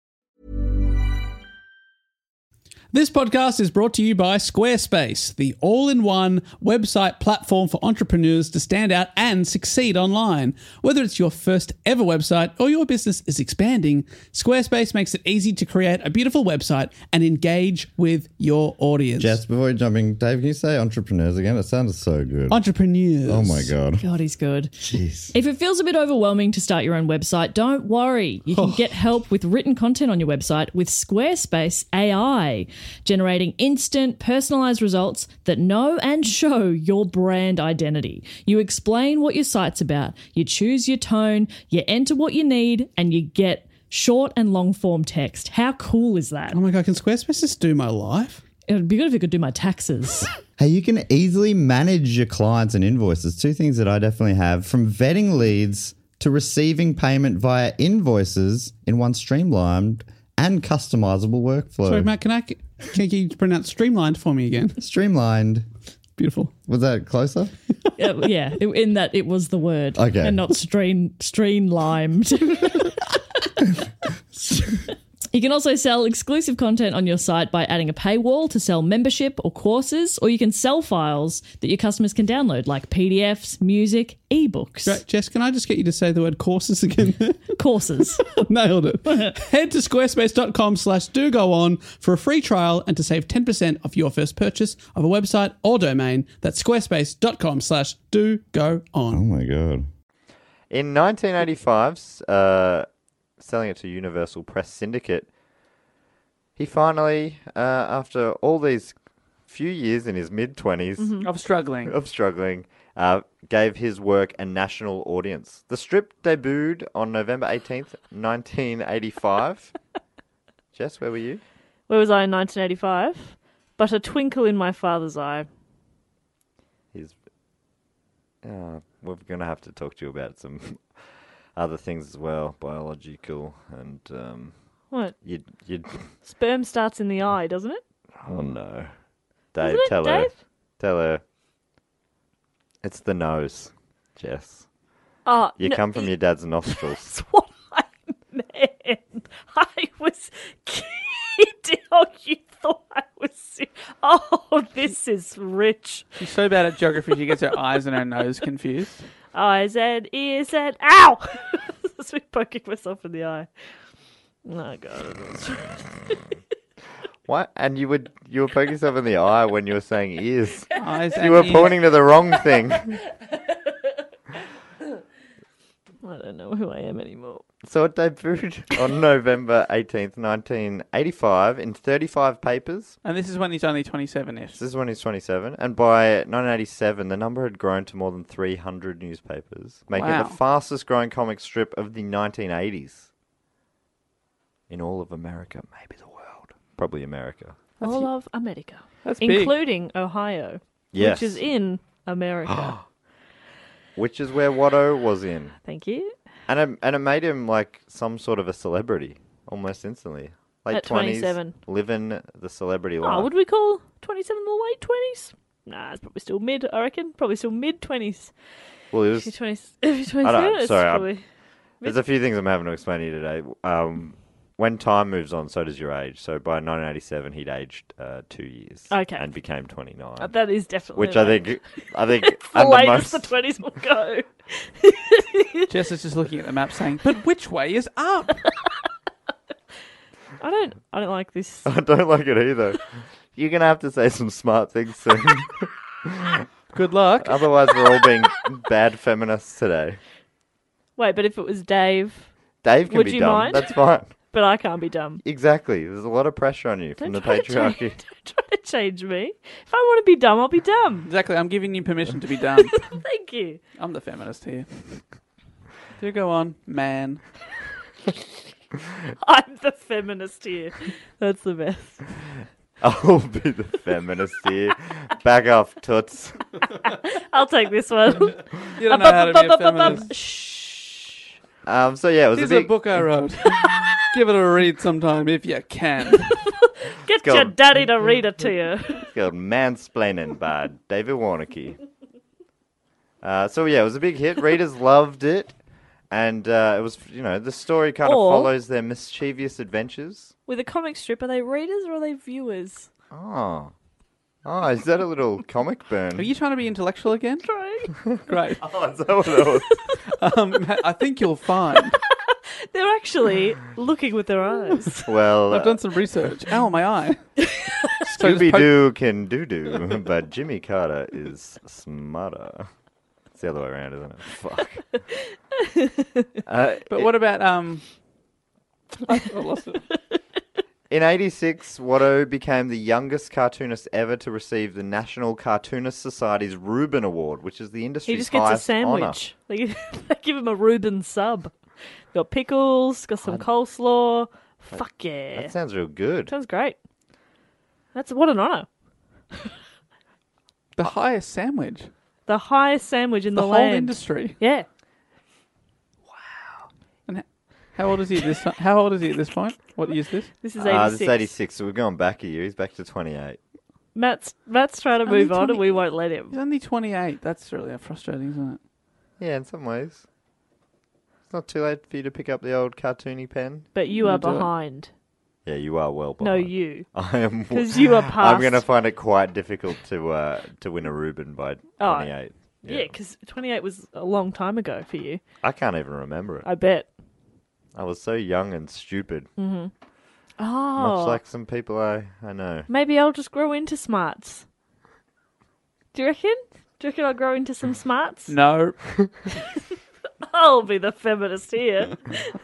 This podcast is brought to you by Squarespace, the all-in-one website platform for entrepreneurs to stand out and succeed online. Whether it's your first ever website or your business is expanding, Squarespace makes it easy to create a beautiful website and engage with your audience. Jess, before jumping, Dave, can you say entrepreneurs again? It sounded so good. Entrepreneurs. Oh my God. God, he's good. Jeez. If it feels a bit overwhelming to start your own website, don't worry. You can get help with written content on your website with Squarespace AI, generating instant, personalized results that know and show your brand identity. You explain what your site's about, you choose your tone, you enter what you need, and you get short and long form text. How cool is that? Oh my God, can Squarespace just do my life? It would be good if it could do my taxes. Hey, you can easily manage your clients and invoices. Two things that I definitely have, from vetting leads to receiving payment via invoices in one streamlined and customizable workflow. Sorry, Matt, can you pronounce streamlined for me again? Streamlined. Beautiful. Was that closer? Yeah, in that it was the word. Okay. And not streamlined. You can also sell exclusive content on your site by adding a paywall to sell membership or courses, or you can sell files that your customers can download, like PDFs, music, ebooks. Great. Jess, can I just get you to say the word courses again? Courses. Nailed it. Head to squarespace.com/do-go-on for a free trial and to save 10% off your first purchase of a website or domain. That's squarespace.com/do-go-on. Oh my God. In 1985, selling it to Universal Press Syndicate, he finally, after all these few years in his mid-20s Of struggling, gave his work a national audience. The strip debuted on November 18th, 1985. Jess, where were you? Where was I in 1985? But a twinkle in my father's eye. We're going to have to talk to you about some other things as well, biological and What? You'd Sperm starts in the eye, doesn't it? Oh no, Dave, Isn't it, tell Dave? her. It's the nose, Jess. Oh, You no, come from your dad's nostrils. That's what I meant. I was kidding. Oh, you thought I was. Oh, this is rich. she's so bad at geography she gets her eyes and her nose confused. Eyes and ears and ow! That's me poking myself in the eye. Oh God. What? And you were poking yourself in the eye when you were saying ears. Eyes You were pointing to the wrong thing. I don't know who I am anymore. So it debuted on November 18th, 1985 in 35 papers. And this is when he's only 27-ish. This is when he's 27. And by 1987, the number had grown to more than 300 newspapers, making it Wow. the fastest growing comic strip of the 1980s. In all of America, maybe the world. Probably America. All of America. That's big. Including Ohio. Yes. Which is in America. Which is where Watto was in. Thank you. And it made him like some sort of a celebrity almost instantly. Late At 27. Living the celebrity life. Oh, would we call 27 the late 20s? Nah, it's probably still mid, I reckon. Probably still mid 20s. Well, it If was. you're 20, if you're 27, I don't, it's sorry, probably... there's a few things I'm having to explain to you today. When time moves on, so does your age. So by 1987, he'd aged 2 years. Okay. And became 29. That is definitely... Which I think the under latest most... the 20s will go. Jess is just looking at the map saying, but which way is up? I don't like this. I don't like it either. You're going to have to say some smart things soon. Good luck. Otherwise, we're all being bad feminists today. Wait, but if it was Dave, Dave can would be you dumb. mind? That's fine. But I can't be dumb. Exactly. There's a lot of pressure on you from the patriarchy. Don't try to change me. If I want to be dumb, I'll be dumb. Exactly. I'm giving you permission to be dumb. Thank you. I'm the feminist here. Do go on, man. I'm the feminist here. That's the best. I'll be the feminist here. Back off, toots. I'll take this one. You don't know how to be a feminist. Shh. So yeah, it was Here's a big... a book I wrote. Give it a read sometime if you can. Get Go your on. daddy to read it to you. It's called Mansplaining by David Warnocky. So yeah, it was a big hit. Readers loved it. And it was, the story kind of Or- follows their mischievous adventures. With a comic strip, are they readers or are they viewers? Oh, is that a little comic burn? Are you trying to be intellectual again? Trying. Great. Oh, is that what it was? I think you'll find. They're actually looking with their eyes. Well, I've done some research. Ow, my eye. So just Scooby-Doo can do-do, but Jimmy Carter is smarter. It's the other way around, isn't it? Fuck. But what about I lost it. In 86, Watto became the youngest cartoonist ever to receive the National Cartoonist Society's Reuben Award, which is the He industry's just gets a highest sandwich. They give him a Reuben sub. Got pickles, got some coleslaw. Fuck yeah. honor. That sounds real good. Sounds great. What an honour. The highest sandwich. The highest sandwich in the, The whole land. industry. Yeah. And how old is he at this time? How old is he at this point? What year is this? This is 86. This is 86, so we've gone back a year. He's back to 28. Matt's trying to Only move on 20 and we won't let him. He's only 28. That's really frustrating, isn't it? Yeah, in some ways. It's not too late for you to pick up the old cartoony pen. But you are do it. behind. Yeah, you are well No, behind. you. I am. 'Cause you are I'm past- going to find it quite difficult to win a Reuben by 28. Yeah, because 28 was a long time ago for you. I can't even remember it. I bet. I was so young and stupid. Mm-hmm. Much Oh. like some people I know. Maybe I'll just grow into smarts. Do you reckon? Do you reckon I'll grow into some smarts? No. I'll be the feminist here.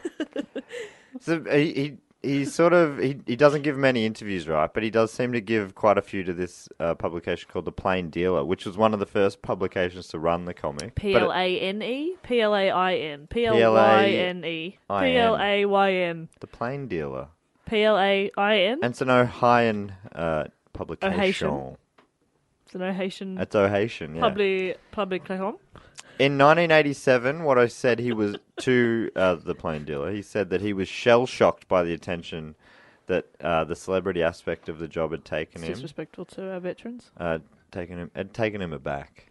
So he sort of he doesn't give many interviews, right? But he does seem to give quite a few to this publication called The Plain Dealer, which was one of the first publications to run the comic. Plane? Plain? Plyne? Playn? The Plain Dealer. Plain? And it's an Ohioan publication. Ohation. It's an Ohation. It's Ohation, yeah. Publication. In 1987, Watto said he was to the Plain Dealer. He said that he was shell-shocked by the attention that the celebrity aspect of the job had taken It's him. disrespectful to our veterans. Taken him aback,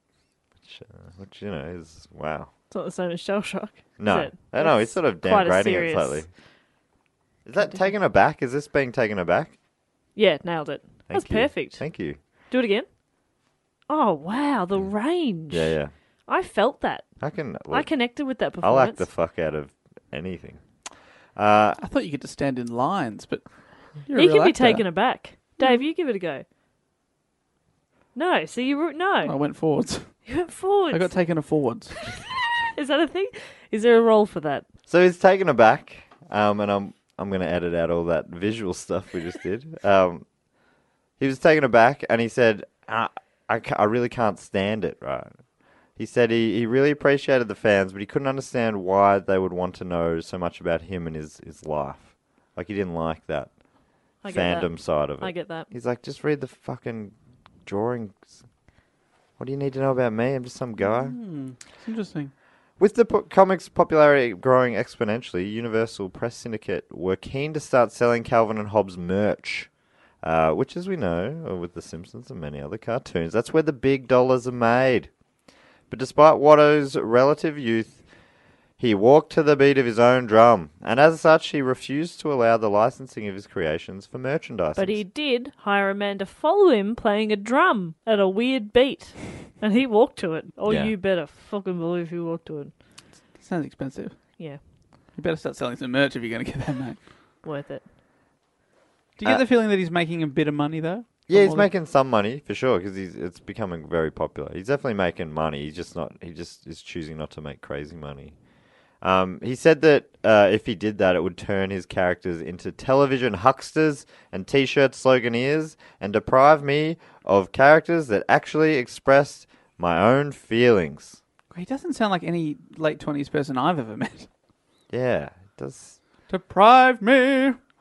which is wow. It's not the same as shell shock. No, is it? I know he's That's sort of quite a downgrading it serious- slightly. Is that taken aback? Is this being taken aback? Yeah, nailed it. That's you. perfect. Thank you. Do it again. Oh wow, the range. Yeah. I felt that. I connected with that I performance. like the fuck out of anything. I thought you could just stand in lines, but you're He a real can be actor. taken aback. Dave, you give it a go. No, so no. I went forwards. You went forwards. I got taken a forwards. Is that a thing? Is there a role for that? So he's taken aback, and I'm going to edit out all that visual stuff we just did. He was taken aback, and he said, I really can't stand it, right? He said he really appreciated the fans, but he couldn't understand why they would want to know so much about him and his life. Like, he didn't like that I get fandom that. side of it. I get that. He's like, just read the fucking drawings. What do you need to know about me? I'm just some guy. It's interesting. With the comics' popularity growing exponentially, Universal Press Syndicate were keen to start selling Calvin and Hobbes merch, which, as we know, with The Simpsons and many other cartoons, that's where the big dollars are made. But despite Watto's relative youth, he walked to the beat of his own drum, and as such, he refused to allow the licensing of his creations for merchandise. But he did hire a man to follow him playing a drum at a weird beat. And he walked to it. Oh, Yeah. you better fucking believe he walked to it. Sounds expensive. Yeah, You better start selling some merch if you're going to get that, mate. worth it. Do you get the feeling that he's making a bit of money, though? Yeah, he's making some money for sure because it's becoming very popular. He's definitely making money. He's just not. He just is choosing not to make crazy money. He said that if he did that, it would turn his characters into television hucksters and T-shirt sloganeers and deprive me of characters that actually expressed my own feelings. He doesn't sound like any late 20s person I've ever met. Yeah, it does. Deprive me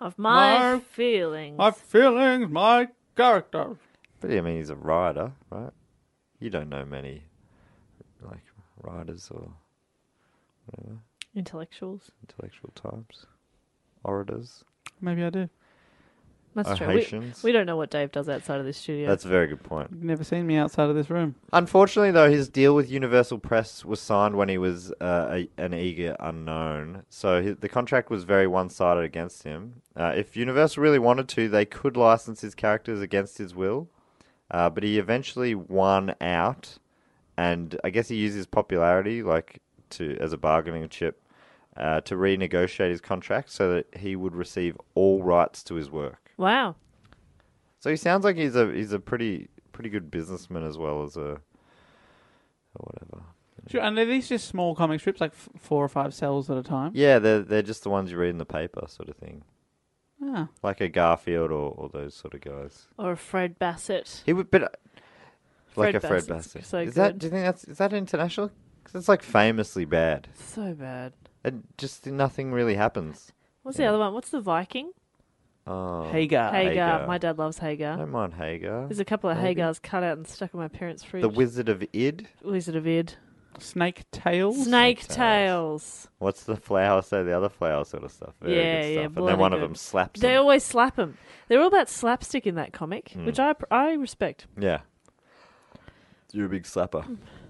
Of my feelings. My feelings, my character. But I mean, he's a writer, right? You don't know many, like, writers or whatever. Intellectual types. Orators. Maybe I do. That's true. Haitians. We don't know what Dave does outside of this studio. That's a very good point. You've never seen me outside of this room. Unfortunately, though, his deal with Universal Press was signed when he was an eager unknown. So the contract was very one-sided against him. If Universal really wanted to, they could license his characters against his will. But he eventually won out. And I guess he used his popularity as a bargaining chip to renegotiate his contract so that he would receive all rights to his work. Wow. So he sounds like he's a pretty good businessman as well as a whatever. Sure, and are these just small comic strips, like 4 or 5 cells at a time? Yeah, they're just the ones you read in the paper, sort of thing. Ah. Like a Garfield or those sort of guys. Or a Fred Bassett. He would, but like Fred a Fred Bassett's Bassett. so Is that? good. Do you think is that international? Because it's like famously bad. So bad. And just nothing really happens. What's the other one? What's the Viking? Oh, Hagar. My dad loves I Hagar. don't mind Hagar. There's a couple of maybe. Hagars cut out and stuck in my parents' fridge. The Wizard of Id. Wizard of Id. Snake tails. Snake tails. What's the flower say? The other flower sort of stuff. Very Yeah, good yeah, stuff. And then one of bloody them good. slaps They him. always slap him. They're all about slapstick in that comic, which I respect. Yeah. You're a big slapper.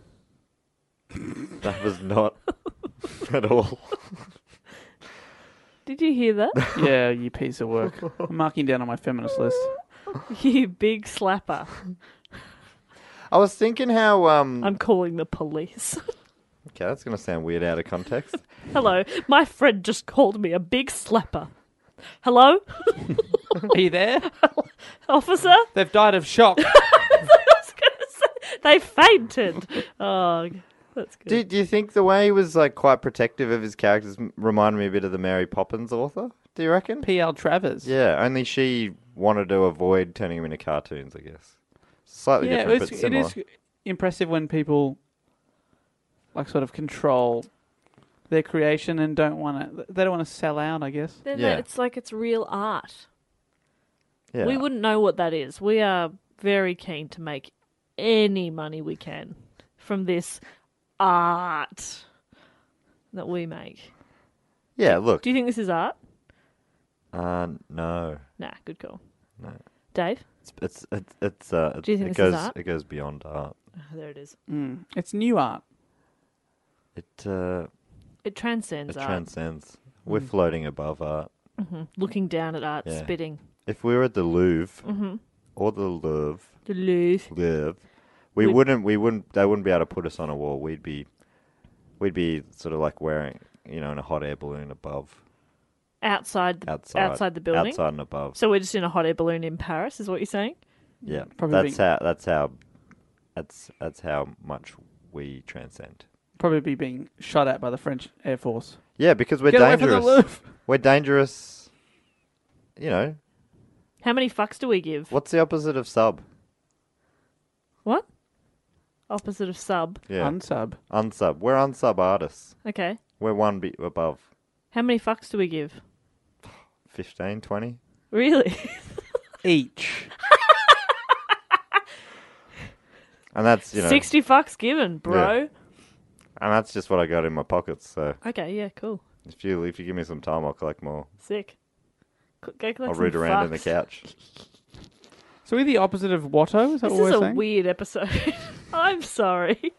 That was not at all. Did you hear that? Yeah, you piece of work. I'm marking down on my feminist list. You big slapper. I was thinking how... I'm calling the police. Okay, that's going to sound weird out of context. Hello, my friend just called me a big slapper. Hello? Are you there? Officer? They've died of shock. They fainted. Oh, that's good. Do you think the way he was like quite protective of his characters reminded me a bit of the Mary Poppins author? Do you reckon? P.L. Travers. Yeah, only she wanted to avoid turning him into cartoons, I guess. Slightly different, but it similar. is impressive when people like sort of control their creation and they don't want to sell out, I guess. Yeah. It's like it's real art. Yeah. We wouldn't know what that is. We are very keen to make any money we can from this art that we make. Yeah, look. Do you think this is art? No. Nah, good call. No. Dave? It's Do you think it this goes is art? it goes beyond art. Oh, there it is. It's new art. It transcends art. transcends. We're floating above art. Looking down at art, Yeah. spitting. If we were at the Louvre or the Louvre, The Louvre. they wouldn't be able to put us on a wall. We'd be sort of like wearing, in a hot air balloon above. Outside the Outside building? Outside and above. So we're just in a hot air balloon in Paris, is what you're saying? Yeah. Probably That's how much we transcend. Probably be being shot at by the French Air Force. Yeah, because we're Get away from the dangerous. Louvre. We're dangerous. How many fucks do we give? What's the opposite of sub? What? Opposite of sub. Yeah. Unsub. Unsub. We're unsub artists. Okay. We're one bit above. How many fucks do we give? 15, 20. Really? Each. And that's, 60 fucks given, bro. Yeah. And that's just what I got in my pockets. So Okay, yeah, cool. if you give me some time, I'll collect more. Sick. Go collect I'll some root around in the fucks. couch. So we're the opposite of Watto? Is that This what is we're a saying? weird episode. I'm sorry.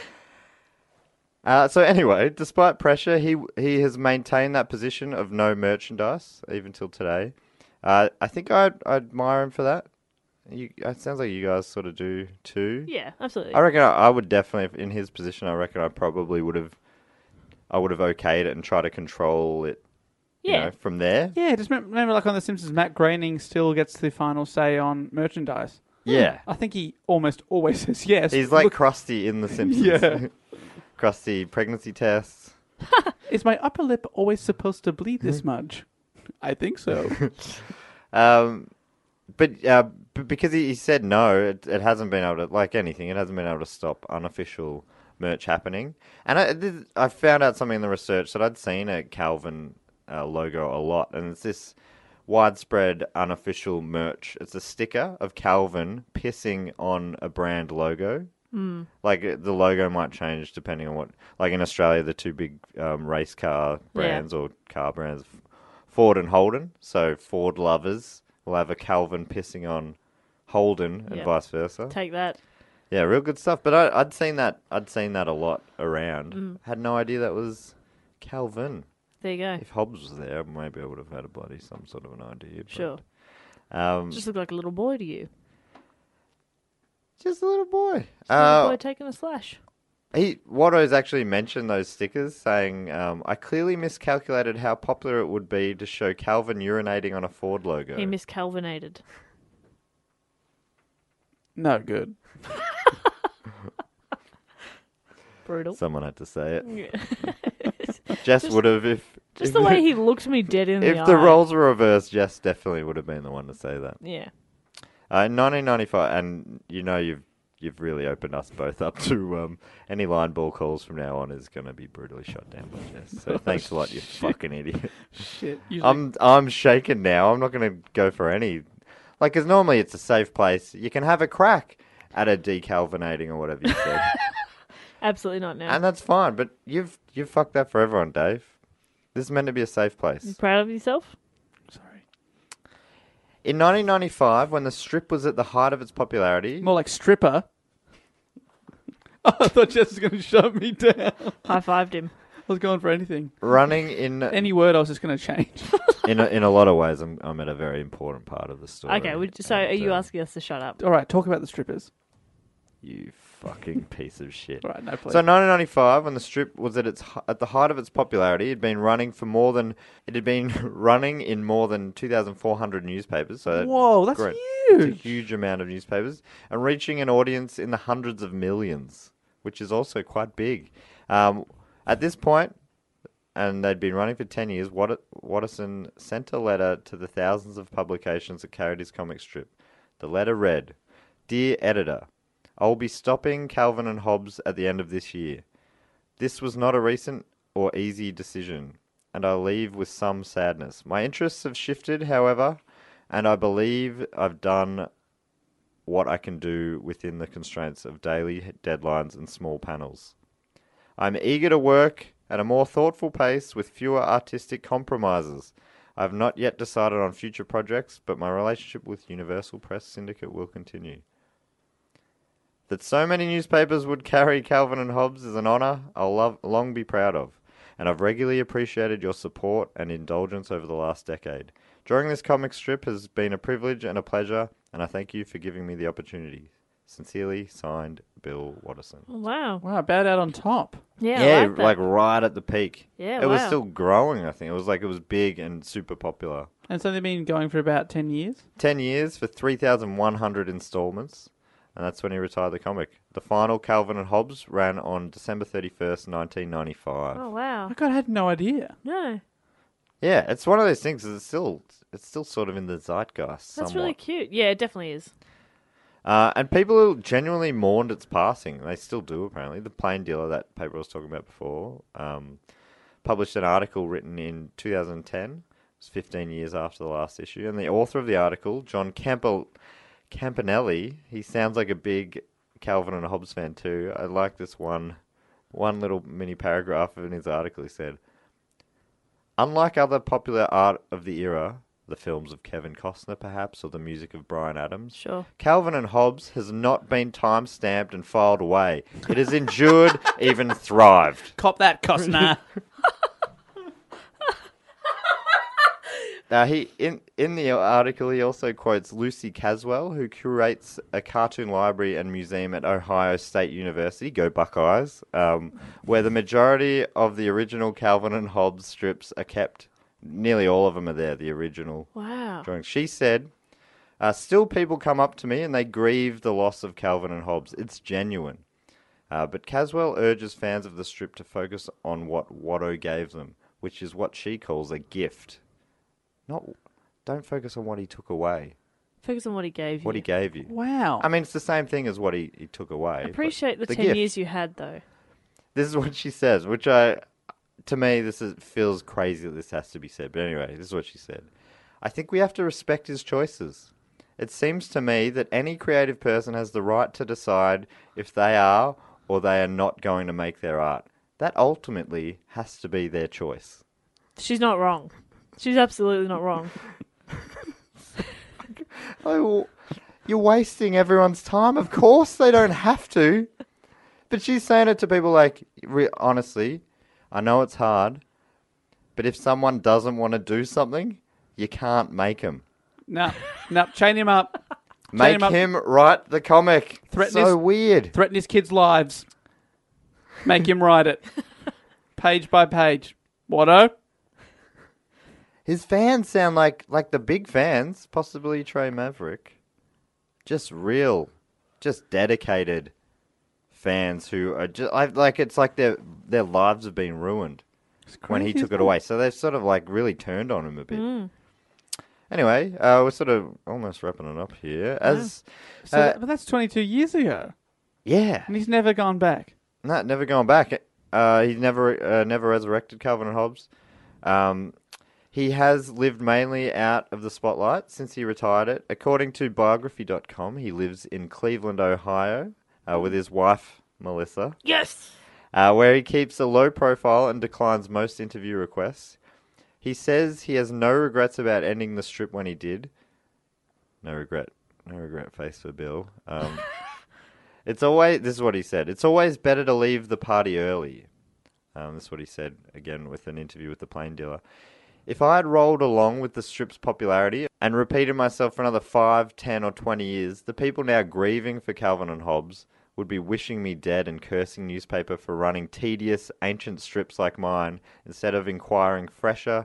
So anyway, despite pressure, he has maintained that position of no merchandise even till today. I think I admire him for that. It sounds like you guys sort of do too. Yeah, absolutely. I reckon I would definitely, in his position, I reckon I probably would have okayed it and tried to control it. Yeah. From there. Yeah, just remember like on The Simpsons, Matt Groening still gets the final say on merchandise. Yeah. I think he almost always says yes. He's like Look, Krusty in The Simpsons. Yeah. Krusty pregnancy tests. is my upper lip always supposed to bleed this much? I think so. But because he said no, it hasn't been able to, like anything, it hasn't been able to stop unofficial merch happening. And I found out something in the research that I'd seen a Calvin logo a lot, and it's this widespread unofficial merch. It's a sticker of Calvin pissing on a brand logo. Like the logo might change depending on what. Like in Australia, the two big race car brands or car brands, Ford and Holden. So Ford lovers will have a Calvin pissing on Holden and vice versa. Take that. Yeah, real good stuff. But I'd seen that a lot around. Had no idea that was Calvin. There you go. If Hobbs was there, maybe I would have had a bloody some sort of an idea. But, Sure. Just looked like a little boy to you. Just a little boy. Just a little boy taking a slash. Watto's actually mentioned those stickers, saying, I clearly miscalculated how popular it would be to show Calvin urinating on a Ford logo. He miscalvinated. No good. Brutal. Someone had to say it. Yeah. Jess would have if... Just the way he looked me dead in the eye. If the roles were reversed, Jess definitely would have been the one to say that. Yeah. In 1995, and you've really opened us both up to any line ball calls from now on is going to be brutally shot down by Jess. So thanks a lot, you fucking idiot. Shit. I'm shaken now. I'm not going to go for any... Like, because normally it's a safe place. You can have a crack at a decalvinating or whatever you said. Absolutely not now. And that's fine, but you've fucked that for everyone, Dave. This is meant to be a safe place. You proud of yourself? Sorry. In 1995, when the strip was at the height of its popularity... More like stripper. Oh, I thought Jess was going to shut me down. High-fived him. I was going for anything. Running in... Any word I was just going to change. in a lot of ways, I'm at a very important part of the story. Okay, so are you asking us to shut up? All right, talk about the strippers. You fucking piece of shit. All right, no, please. So 1995, when the strip was at the height of its popularity, it had been running in more than 2,400 newspapers. So whoa, that's great. huge! It's a huge amount of newspapers, and reaching an audience in the hundreds of millions, which is also quite big. At this point, and they'd been running for 10 years, Watterson sent a letter to the thousands of publications that carried his comic strip. The letter read, "Dear Editor, I will be stopping Calvin and Hobbes at the end of this year. This was not a recent or easy decision, and I leave with some sadness. My interests have shifted, however, and I believe I've done what I can do within the constraints of daily deadlines and small panels. I'm eager to work at a more thoughtful pace with fewer artistic compromises. I have not yet decided on future projects, but my relationship with Universal Press Syndicate will continue. That so many newspapers would carry Calvin and Hobbes is an honour I'll long be proud of, and I've regularly appreciated your support and indulgence over the last decade. Drawing this comic strip has been a privilege and a pleasure, and I thank you for giving me the opportunity. Sincerely, signed, Bill Watterson." Wow. Wow, bad out on top. Yeah, Yeah, I like that. like right at the peak. Yeah, It was wow. still growing, I think. It was big and super popular. And so they've been going for about 10 years? 10 years for 3,100 installments, and that's when he retired the comic. The final Calvin and Hobbes ran on December 31st, 1995. Oh, wow. Oh, God, I had no idea. No. Yeah, it's one of those things. It's still sort of in the zeitgeist. That's somewhat. really cute. Yeah, it definitely is. And people genuinely mourned its passing. They still do, apparently. The Plain Dealer, that paper I was talking about before, published an article written in 2010. It was 15 years after the last issue. And the author of the article, John Campanelli, he sounds like a big Calvin and Hobbes fan too. I like this one little mini paragraph in his article. He said, "Unlike other popular art of the era, the films of Kevin Costner perhaps, or the music of Bryan Adams, Sure. Calvin and Hobbes has not been time-stamped and filed away. It has endured, even thrived." Cop that, Costner. He in the article, he also quotes Lucy Caswell, who curates a cartoon library and museum at Ohio State University, go Buckeyes, where the majority of the original Calvin and Hobbes strips are kept. Nearly all of them are there, the original Wow. drawings. She said, "Still people come up to me and they grieve the loss of Calvin and Hobbes. It's genuine." But Caswell urges fans of the strip to focus on what Watto gave them, which is what she calls a gift. Don't focus on what he took away. Focus on what he gave you. What he gave you. Wow. I mean, it's the same thing as what he took away. Appreciate the but 10 gift. years you had, though. This is what she says, to me, feels crazy that this has to be said. But anyway, this is what she said. I think we have to respect his choices. It seems to me that any creative person has the right to decide if they are or they are not going to make their art. That ultimately has to be their choice. She's not wrong. She's absolutely not wrong. Oh, you're wasting everyone's time. Of course they don't have to. But she's saying it to people like, honestly, I know it's hard, but if someone doesn't want to do something, you can't make them. No, chain him up. Make him write the comic. Weird. Threaten his kids' lives. Make him write it. Page by page. Watto? His fans sound like the big fans, possibly Trey Maverick. Just dedicated fans who are just it's like their lives have been ruined when he took it away. So they've sort of really turned on him a bit. Anyway, we're sort of almost wrapping it up here. But that's 22 years ago. Yeah. And he's never gone back. No, never gone back. He never resurrected Calvin and Hobbes. He has lived mainly out of the spotlight since he retired it. According to biography.com, he lives in Cleveland, Ohio, with his wife, Melissa. Yes! Where he keeps a low profile and declines most interview requests. He says he has no regrets about ending the strip when he did. No regret face for Bill. This is what he said. It's always better to leave the party early. This is what he said, again, with an interview with the Plain Dealer. If I had rolled along with the strip's popularity and repeated myself for another 5, 10 or 20 years, the people now grieving for Calvin and Hobbes would be wishing me dead and cursing newspaper for running tedious, ancient strips like mine instead of acquiring fresher,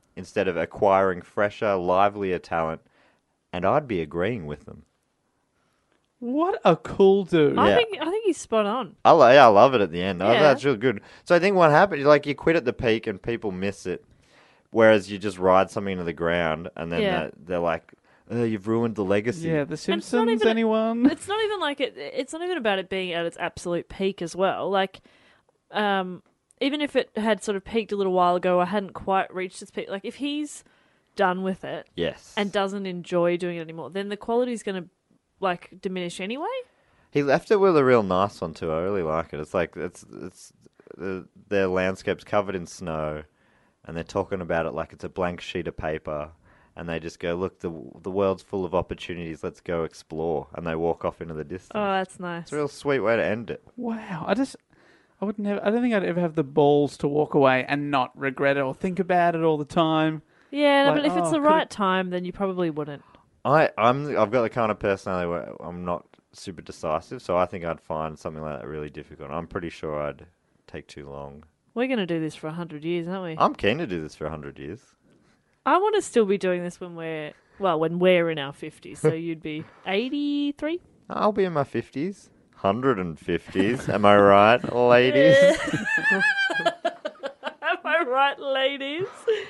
livelier talent, and I'd be agreeing with them. What a cool dude. I think he's spot on. I love it at the end. Yeah. That's really good. So I think what happened, you quit at the peak and people miss it, whereas you just ride something into the ground and then they're like, oh, you've ruined the legacy. Yeah, The Simpsons, anyone? It's not even like it. It's not even about it being at its absolute peak as well. Even if it had sort of peaked a little while ago, I hadn't quite reached its peak. If he's done with it, yes, and doesn't enjoy doing it anymore, then the quality's going to diminish anyway. He left it with a real nice one too. I really like it. It's their landscape's covered in snow, and they're talking about it like it's a blank sheet of paper. And they just go, look, the world's full of opportunities. Let's go explore. And they walk off into the distance. Oh, that's nice. It's a real sweet way to end it. Wow. I don't think I'd ever have the balls to walk away and not regret it or think about it all the time. Yeah, but if it's the right time, then you probably wouldn't. I've got the kind of personality where I'm not super decisive, so I think I'd find something like that really difficult. I'm pretty sure I'd take too long. We're going to do this for 100 years, aren't we? I'm keen to do this for 100 years. I want to still be doing this when we're in our 50s. So you'd be 83? I'll be in my 50s. 150s. Am I right, ladies? Am I right, ladies?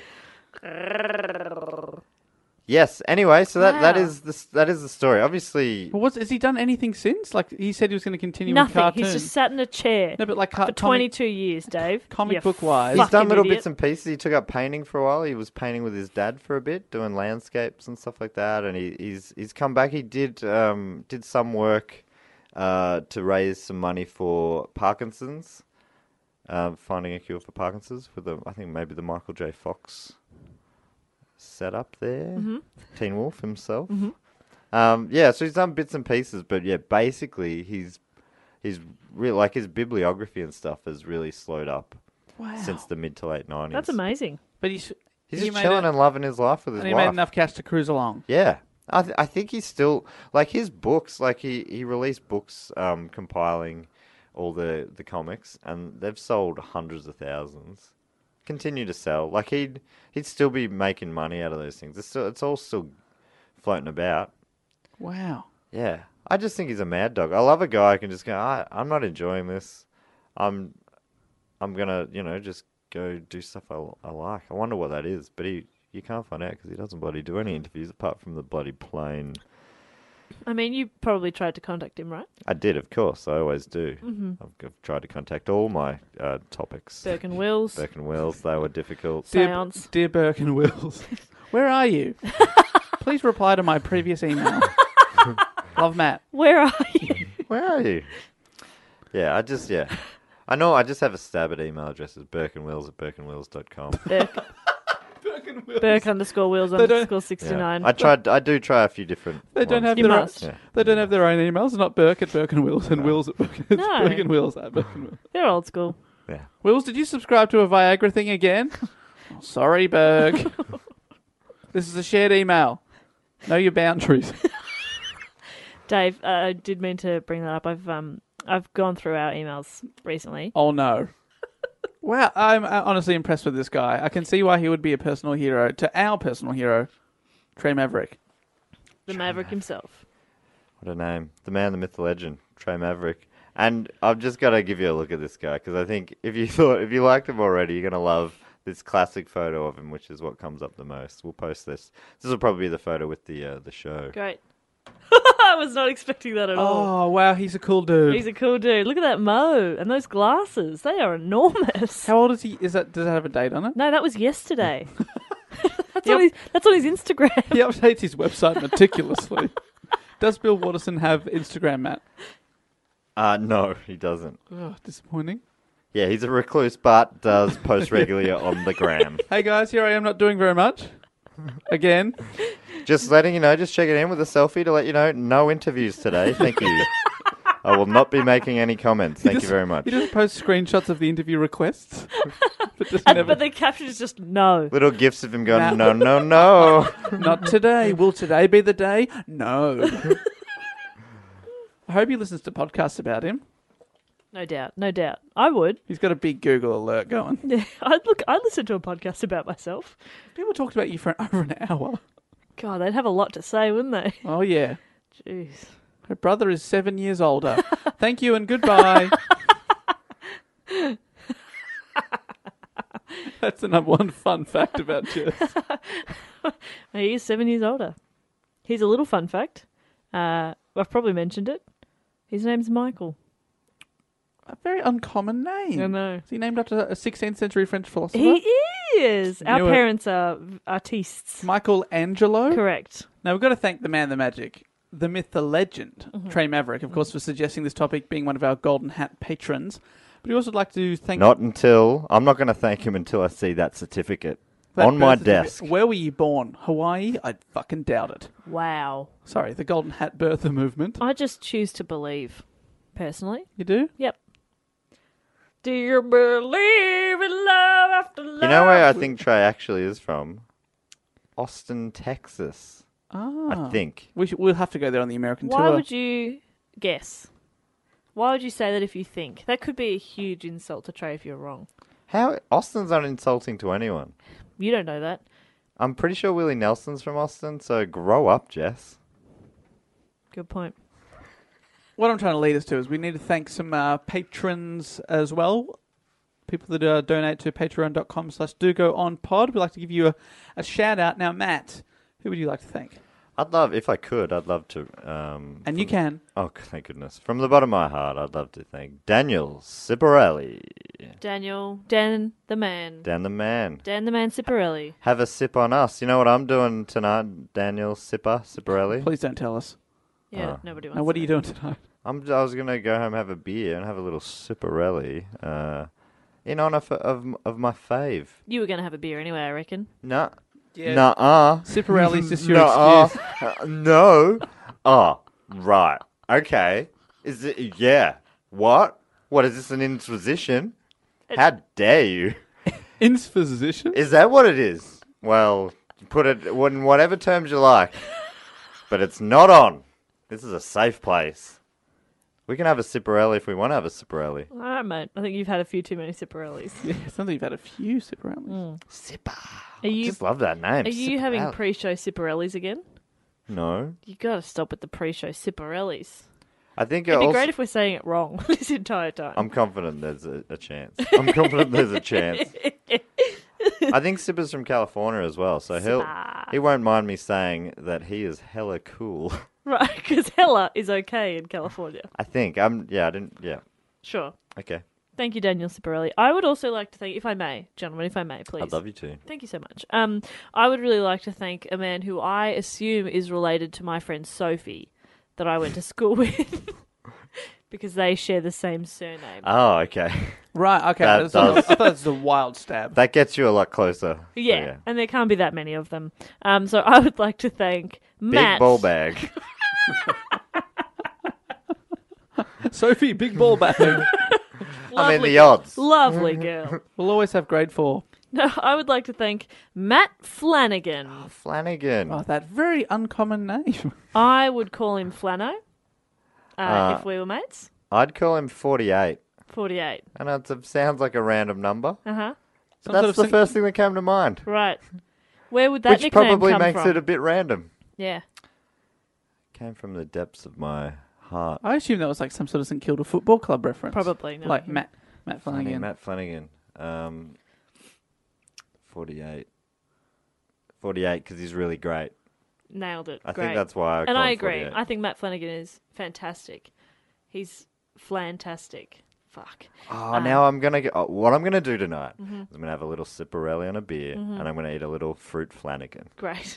Yes. Anyway, so that is the story. Obviously, has he done anything since? He said he was going to continue Nothing. with cartoons. He's just sat in a chair. No, but for 22 years, Dave. Comic book wise, he's done little bits and pieces. He took up painting for a while. He was painting with his dad for a bit, doing landscapes and stuff like that. And he's come back. He did some work to raise some money for Parkinson's, finding a cure for Parkinson's with I think maybe the Michael J. Fox set up there. Mm-hmm. Teen Wolf himself. Mm-hmm. So he's done bits and pieces, but basically he's really his bibliography and stuff has really slowed up since the mid to late 90s. That's amazing. But he's just chilling and loving his life with his wife. And he made enough cash to cruise along. Yeah. I think he's still his books, he released books compiling all the comics, and they've sold hundreds of thousands. Continue to sell. He'd still be making money out of those things. It's all still floating about. Wow. Yeah. I just think he's a mad dog. I love a guy who can just go, I'm not enjoying this. I'm gonna, just go do stuff I like. I wonder what that is, but you can't find out because he doesn't bloody do any interviews apart from the bloody plane. I mean, you probably tried to contact him, right? I did, of course. I always do. Mm-hmm. I've tried to contact all my topics. Burke and Wills. Burke and Wills, they were difficult. Seance. Dear Burke and Wills, Where are you? Please reply to my previous email. Love, Matt. Where are you? Where are you? Yeah, I know I just have a stab at email addresses, burkeandwills@burkeandwills.com. Burke_Wills_69. I do try a few different They don't ones. have You their must. own, They don't have their own emails. It's not Burke at Burke and Wills and Wills at Burke. It's No. Burke and Wills at Burke and Wills. They're old school. Yeah. Wills, did you subscribe to a Viagra thing again? Oh, sorry, Burke. This is a shared email. Know your boundaries. Dave, I did mean to bring that up. I've gone through our emails recently. Oh, no. Wow, I'm honestly impressed with this guy. I can see why he would be a personal hero to our personal hero, Trey Maverick. The Maverick himself. What a name. The man, the myth, the legend, Trey Maverick. And I've just got to give you a look at this guy, because I think if you liked him already, you're going to love this classic photo of him, which is what comes up the most. We'll post this. This will probably be the photo with the show. Great. I was not expecting that at all. Oh, wow, he's a cool dude. He's a cool dude. Look at that mo and those glasses. They are enormous. How old is he? Does that have a date on it? No, that was yesterday. That's on his Instagram. He updates his website meticulously. Does Bill Watterson have Instagram, Matt? No, he doesn't. Oh, disappointing. Yeah, he's a recluse, but does post regularly on the gram. Hey guys, here I am not doing very much. Again. Just letting you know, just checking in with a selfie to let you know, no interviews today. Thank you. I will not be making any comments. Thank you very much. He just posts screenshots of the interview requests. But the caption is just no. Little gifs of him going, no, no, no. Not today. Will today be the day? No. I hope he listens to podcasts about him. No doubt. No doubt. I would. He's got a big Google alert going. Yeah, I listen to a podcast about myself. People talked about you for over an hour. God, they'd have a lot to say, wouldn't they? Oh, yeah. Jeez. Her brother is 7 years older. Thank you and goodbye. That's the number one fun fact about Jess. He is 7 years older. Here's a little fun fact. I've probably mentioned it. His name's Michael. A very uncommon name. I know. Is he named after a 16th century French philosopher? He is. Our knew it. parents are artistes. Michelangelo? Correct. Now, we've got to thank the man, the magic, the myth, the legend, Trey Maverick, of course, for suggesting this topic, being one of our Golden Hat patrons. But we also would like to thank... I'm not going to thank him until I see that certificate that on my birth certificate. desk. Where were you born? Hawaii? I'd fucking doubt it. Wow. Sorry, the Golden Hat birther movement. I just choose to believe, personally. You do? Yep. Do you believe in love after love? You know where I think Trey actually is from? Austin, Texas. Ah. I think. We'll have to go there on the American Why tour. would you guess? Why would you say that if you think? That could be a huge insult to Trey if you're wrong. How? Austin's not insulting to anyone. You don't know that. I'm pretty sure Willie Nelson's from Austin, so grow up, Jess. Good point. What I'm trying to lead us to is we need to thank some patrons as well. People that donate to patreon.com/dogoonpod. We'd like to give you a shout out. Now, Matt, who would you like to thank? I'd love to. And you can. Oh, thank goodness. From the bottom of my heart, I'd love to thank Daniel Ciparelli. Dan the man. Dan the man. Dan the man Ciparelli. Have a sip on us. You know what I'm doing tonight, Daniel Ciparelli? Please don't tell us. Yeah, nobody wants Now, what to are you know. doing tonight? I was going to go home, have a beer, and have a little Ciparelli in honour of my fave. You were going to have a beer anyway, I reckon. No. Yeah. Nuh-uh. Ciparelli's just your Nuh-uh. excuse. No. Oh, right. Okay. Is it? Yeah. What? What, is this an inquisition? How dare you? Insposition? Is that what it is? Well, put it in whatever terms you like. But it's not on. This is a safe place. We can have a Ciparelli if we want to have a Ciparelli. All right, mate. I think you've had a few too many Ciparellis. Yeah, it sounds like you've had a few Ciparellis. I just love that name. Are you having Ciparelli. pre-show Ciparellis again? No. You got to stop with the pre-show Ciparellis. I think It'd be also, great if we're saying it wrong this entire time. I'm confident there's a chance. I'm confident there's a chance. I think Sipper's from California as well, so he won't mind me saying that he is hella cool. Right, because hella is okay in California. I think. Yeah. Sure. Okay. Thank you, Daniel Ciparelli. I would also like to thank, if I may, gentlemen, if I may, please. I'd love you to. Thank you so much. I would really like to thank a man who I assume is related to my friend Sophie that I went to school with because they share the same surname. Oh, okay. Right, okay. That I thought does- it was a wild stab. That gets you a lot closer. So, Yeah, and there can't be that many of them. So I would like to thank Matt. Big ball bag. Sophie, big ball bag. I mean, the odds. Lovely girl. We'll always have grade 4. No, I would like to thank Matt Flanagan. Flanagan. Oh, that very uncommon name. I would call him Flano if we were mates. I'd call him 48. 48. And it sounds like a random number. Uh-huh. But that's the first thing that came to mind. Right. Where would that Which nickname probably come makes from? it a bit random. Yeah. Came from the depths of my heart. I assume that was like some sort of St Kilda Football Club reference. Probably, no. Like Matt Flanagan. Matt Flanagan. 48. 48 because he's really great. Nailed it. I Great. think that's why I And call I him agree. 48. I think Matt Flanagan is fantastic. He's fantastic. Fuck. Oh, now I'm going to what I'm going to do tonight Mhm. is I'm going to have a little Ciparelli on a beer Mhm. and I'm going to eat a little fruit Flanagan. Great.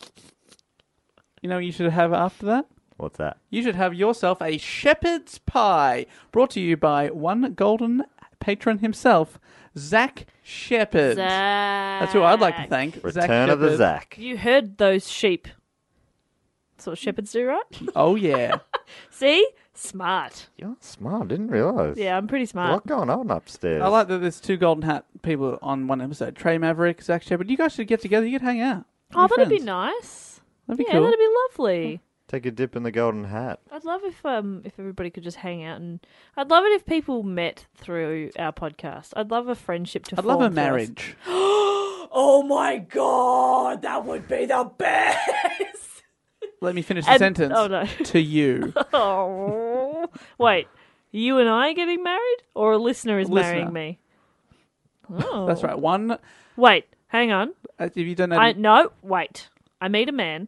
You know what you should have after that? What's that? You should have yourself a shepherd's pie, brought to you by one golden patron himself, Zach Shepherd. Zach. That's who I'd like to thank. Zach Return of the Shepherd. Zach. You heard those sheep. That's what shepherds do, right? Oh, yeah. See? Smart. You're smart. Didn't realise. Yeah, I'm pretty A smart. lot going on upstairs. I like that there's 2 golden hat people on one episode. Trey Maverick, Zach Shepherd. You guys should get together. You could hang out. Oh, that'd be friends. nice. That'd be yeah, cool. that'd be lovely. Take a dip in the golden hat. I'd love if everybody could just hang out, and I'd love it if people met through our podcast. I'd love a friendship to I'd form love a through us. marriage. Oh my god, that would be the best. Let me finish the And- sentence. oh, no. To you. Oh, wait, you and I are getting married, or a listener is Listener. marrying me? Oh, That's right. One. Wait, hang on. If you don't know. No, wait. I meet a man.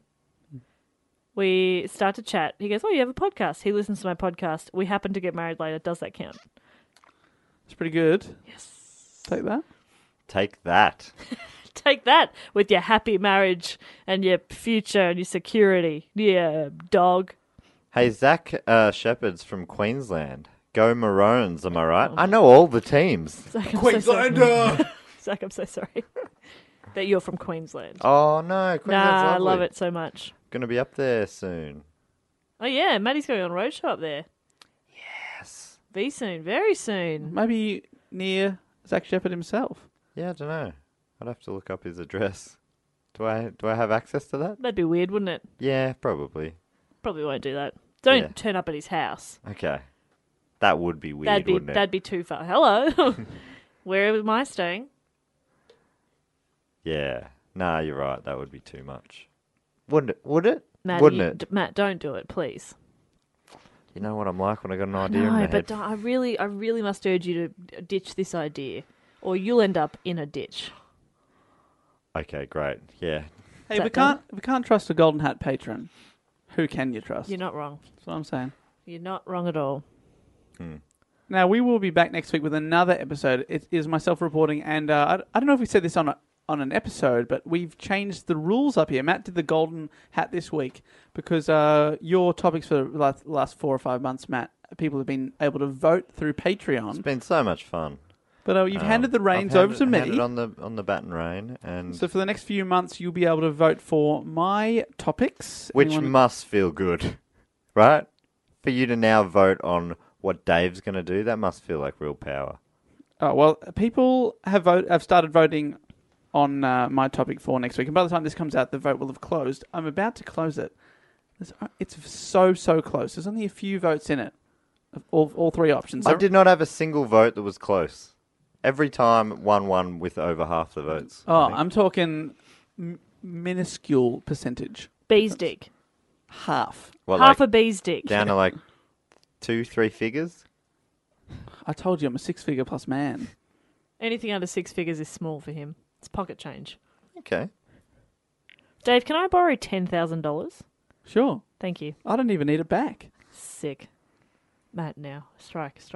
We start to chat. He goes, "Oh, you have a podcast." He listens to my podcast. We happen to get married later. Does that count? It's pretty good. Yes. Take that. Take that. Take that with your happy marriage and your future and your security. Yeah, dog. Hey, Zach Shepherd's from Queensland. Go Maroons, am I right? I know all the teams. Zach, I'm so sorry. Zach, I'm so sorry that you're from Queensland. Oh, no. Queensland's Nah, I lovely. love it so much. Going to be up there soon. Oh yeah, Maddie's going on roadshow up there. Yes. Be soon, very soon. Maybe near Zach Shepherd himself. Yeah, I don't know. I'd have to look up his address. Do I have access to that? That'd be weird, wouldn't it? Yeah, probably. Probably won't do that. Don't Yeah. turn up at his house. Okay. That would be weird, wouldn't it? That'd be too far. Hello, where am I staying? Yeah. Nah, you're right. That would be too much. Wouldn't it? Would it? Matt, Wouldn't it? Matt, don't do it, please. You know what I'm like when I got an idea in my No, head. but I really must urge you to ditch this idea, or you'll end up in a ditch. Okay, great. Yeah. Hey, Is we that can't trust a golden hat patron. Who can you trust? You're not wrong. That's what I'm saying. You're not wrong at all. Now, we will be back next week with another episode. It is myself reporting, and I don't know if we said this on an episode, but we've changed the rules up here. Matt did the golden hat this week because your topics for the last 4 or 5 months, Matt, people have been able to vote through Patreon. It's been so much fun. But you've handed the reins over to me. Handed on the baton rein, and So for the next few months, you'll be able to vote for my topics. which Anyone- must feel good, right? For you to now vote on what Dave's going to do, that must feel like real power. Oh, well, people have started voting on my topic for next week. And by the time this comes out, the vote will have closed. I'm about to close it. It's so close. There's only a few votes in it. Of all 3 options. I did not have a single vote that was close. Every time, 1-1 with over half the votes. Oh, I think. I'm talking minuscule percentage. Bee's dick. Half. What, Half like, a bee's dick. down to like 2-3 figures? I told you I'm a 6-figure plus man. Anything under 6 figures is small for him. It's pocket change. Okay. Dave, can I borrow $10,000? Sure. Thank you. I don't even need it back. Sick. Matt, now. Strike.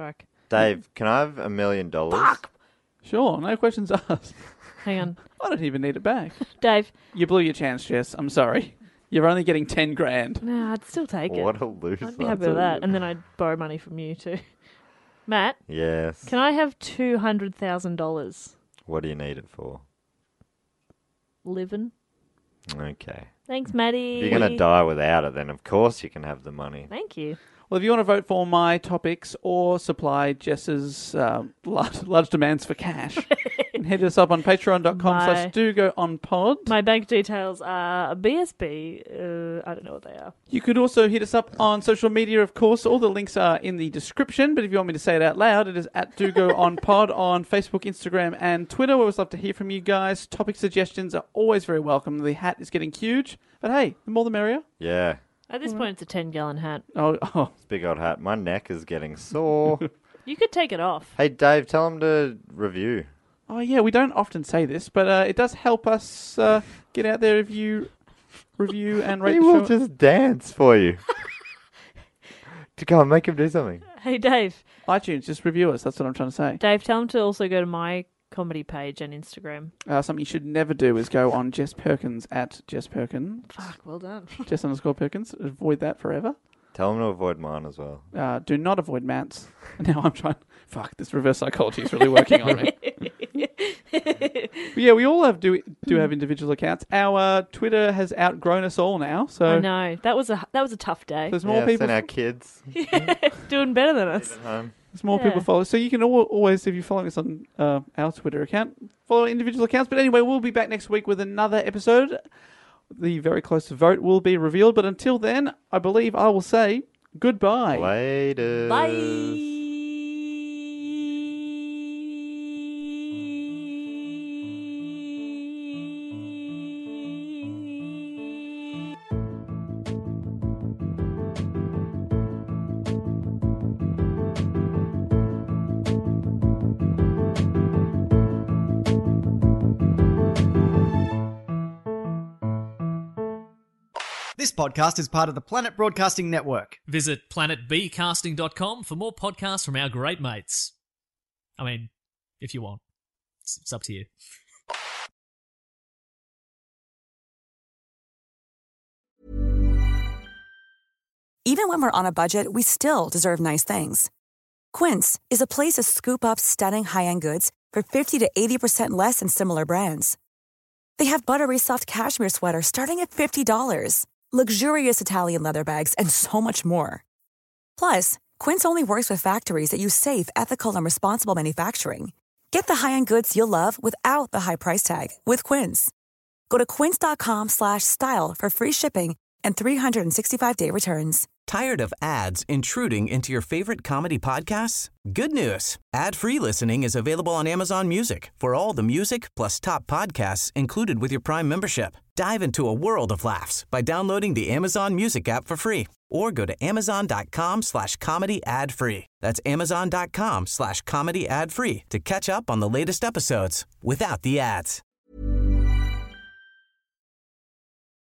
Dave, can I have $1 million? Sure, no questions asked. Hang on. I don't even need it back. Dave. You blew your chance, Jess. I'm sorry. You're only getting 10 grand. No, I'd still take it. What a loser. I'd be happy with that. And then I'd borrow money from you too. Matt? Yes. Can I have $200,000? What do you need it for? Living. Okay. Thanks, Maddie. If you're going to die without it, then of course you can have the money. Thank you. Well, if you want to vote for my topics or supply Jess's large demands for cash, and hit us up on patreon.com/dogoonpod. My bank details are BSB. I don't know what they are. You could also hit us up on social media, of course. All the links are in the description, but if you want me to say it out loud, it is at DoGoOnPod on Facebook, Instagram, and Twitter. We always love to hear from you guys. Topic suggestions are always very welcome. The hat is getting huge, but hey, the more the merrier. Yeah. At this point, it's a 10-gallon hat. Oh. It's a big old hat. My neck is getting sore. You could take it off. Hey, Dave, tell him to review. Oh, yeah, we don't often say this, but it does help us get out there if you review and rate He the will show. just dance for you. To go on, make him do something. Hey, Dave. iTunes, just review us. That's what I'm trying to say. Dave, tell him to also go to my comedy page and Instagram. Something you should never do is go on Jess Perkins at Jess Perkins. Fuck, well done. Jess_Perkins. Avoid that forever. Tell him to avoid mine as well. Do not avoid Matt's. Now I'm trying... Fuck, this reverse psychology is really working on me. But yeah, we all do have individual accounts. Our Twitter has outgrown us all now. So I know. That was a tough day. There's more people... and our kids. Doing better than us. There's more people follow. So you can always, if you're following us on our Twitter account, follow individual accounts. But anyway, we'll be back next week with another episode. The very close vote will be revealed. But until then, I believe I will say goodbye. Later. Bye. This podcast is part of the Planet Broadcasting Network. Visit planetbcasting.com for more podcasts from our great mates. I mean, if you want. It's up to you. Even when we're on a budget, we still deserve nice things. Quince is a place to scoop up stunning high-end goods for 50 to 80% less than similar brands. They have buttery soft cashmere sweaters starting at $50, luxurious Italian leather bags, and so much more. Plus, Quince only works with factories that use safe, ethical, and responsible manufacturing. Get the high-end goods you'll love without the high price tag with Quince. Go to quince.com/style for free shipping and 365-day returns. Tired of ads intruding into your favorite comedy podcasts? Good news. Ad-free listening is available on Amazon Music for all the music plus top podcasts included with your Prime membership. Dive into a world of laughs by downloading the Amazon Music app for free or go to amazon.com/comedy ad-free. That's amazon.com/comedy ad-free to catch up on the latest episodes without the ads.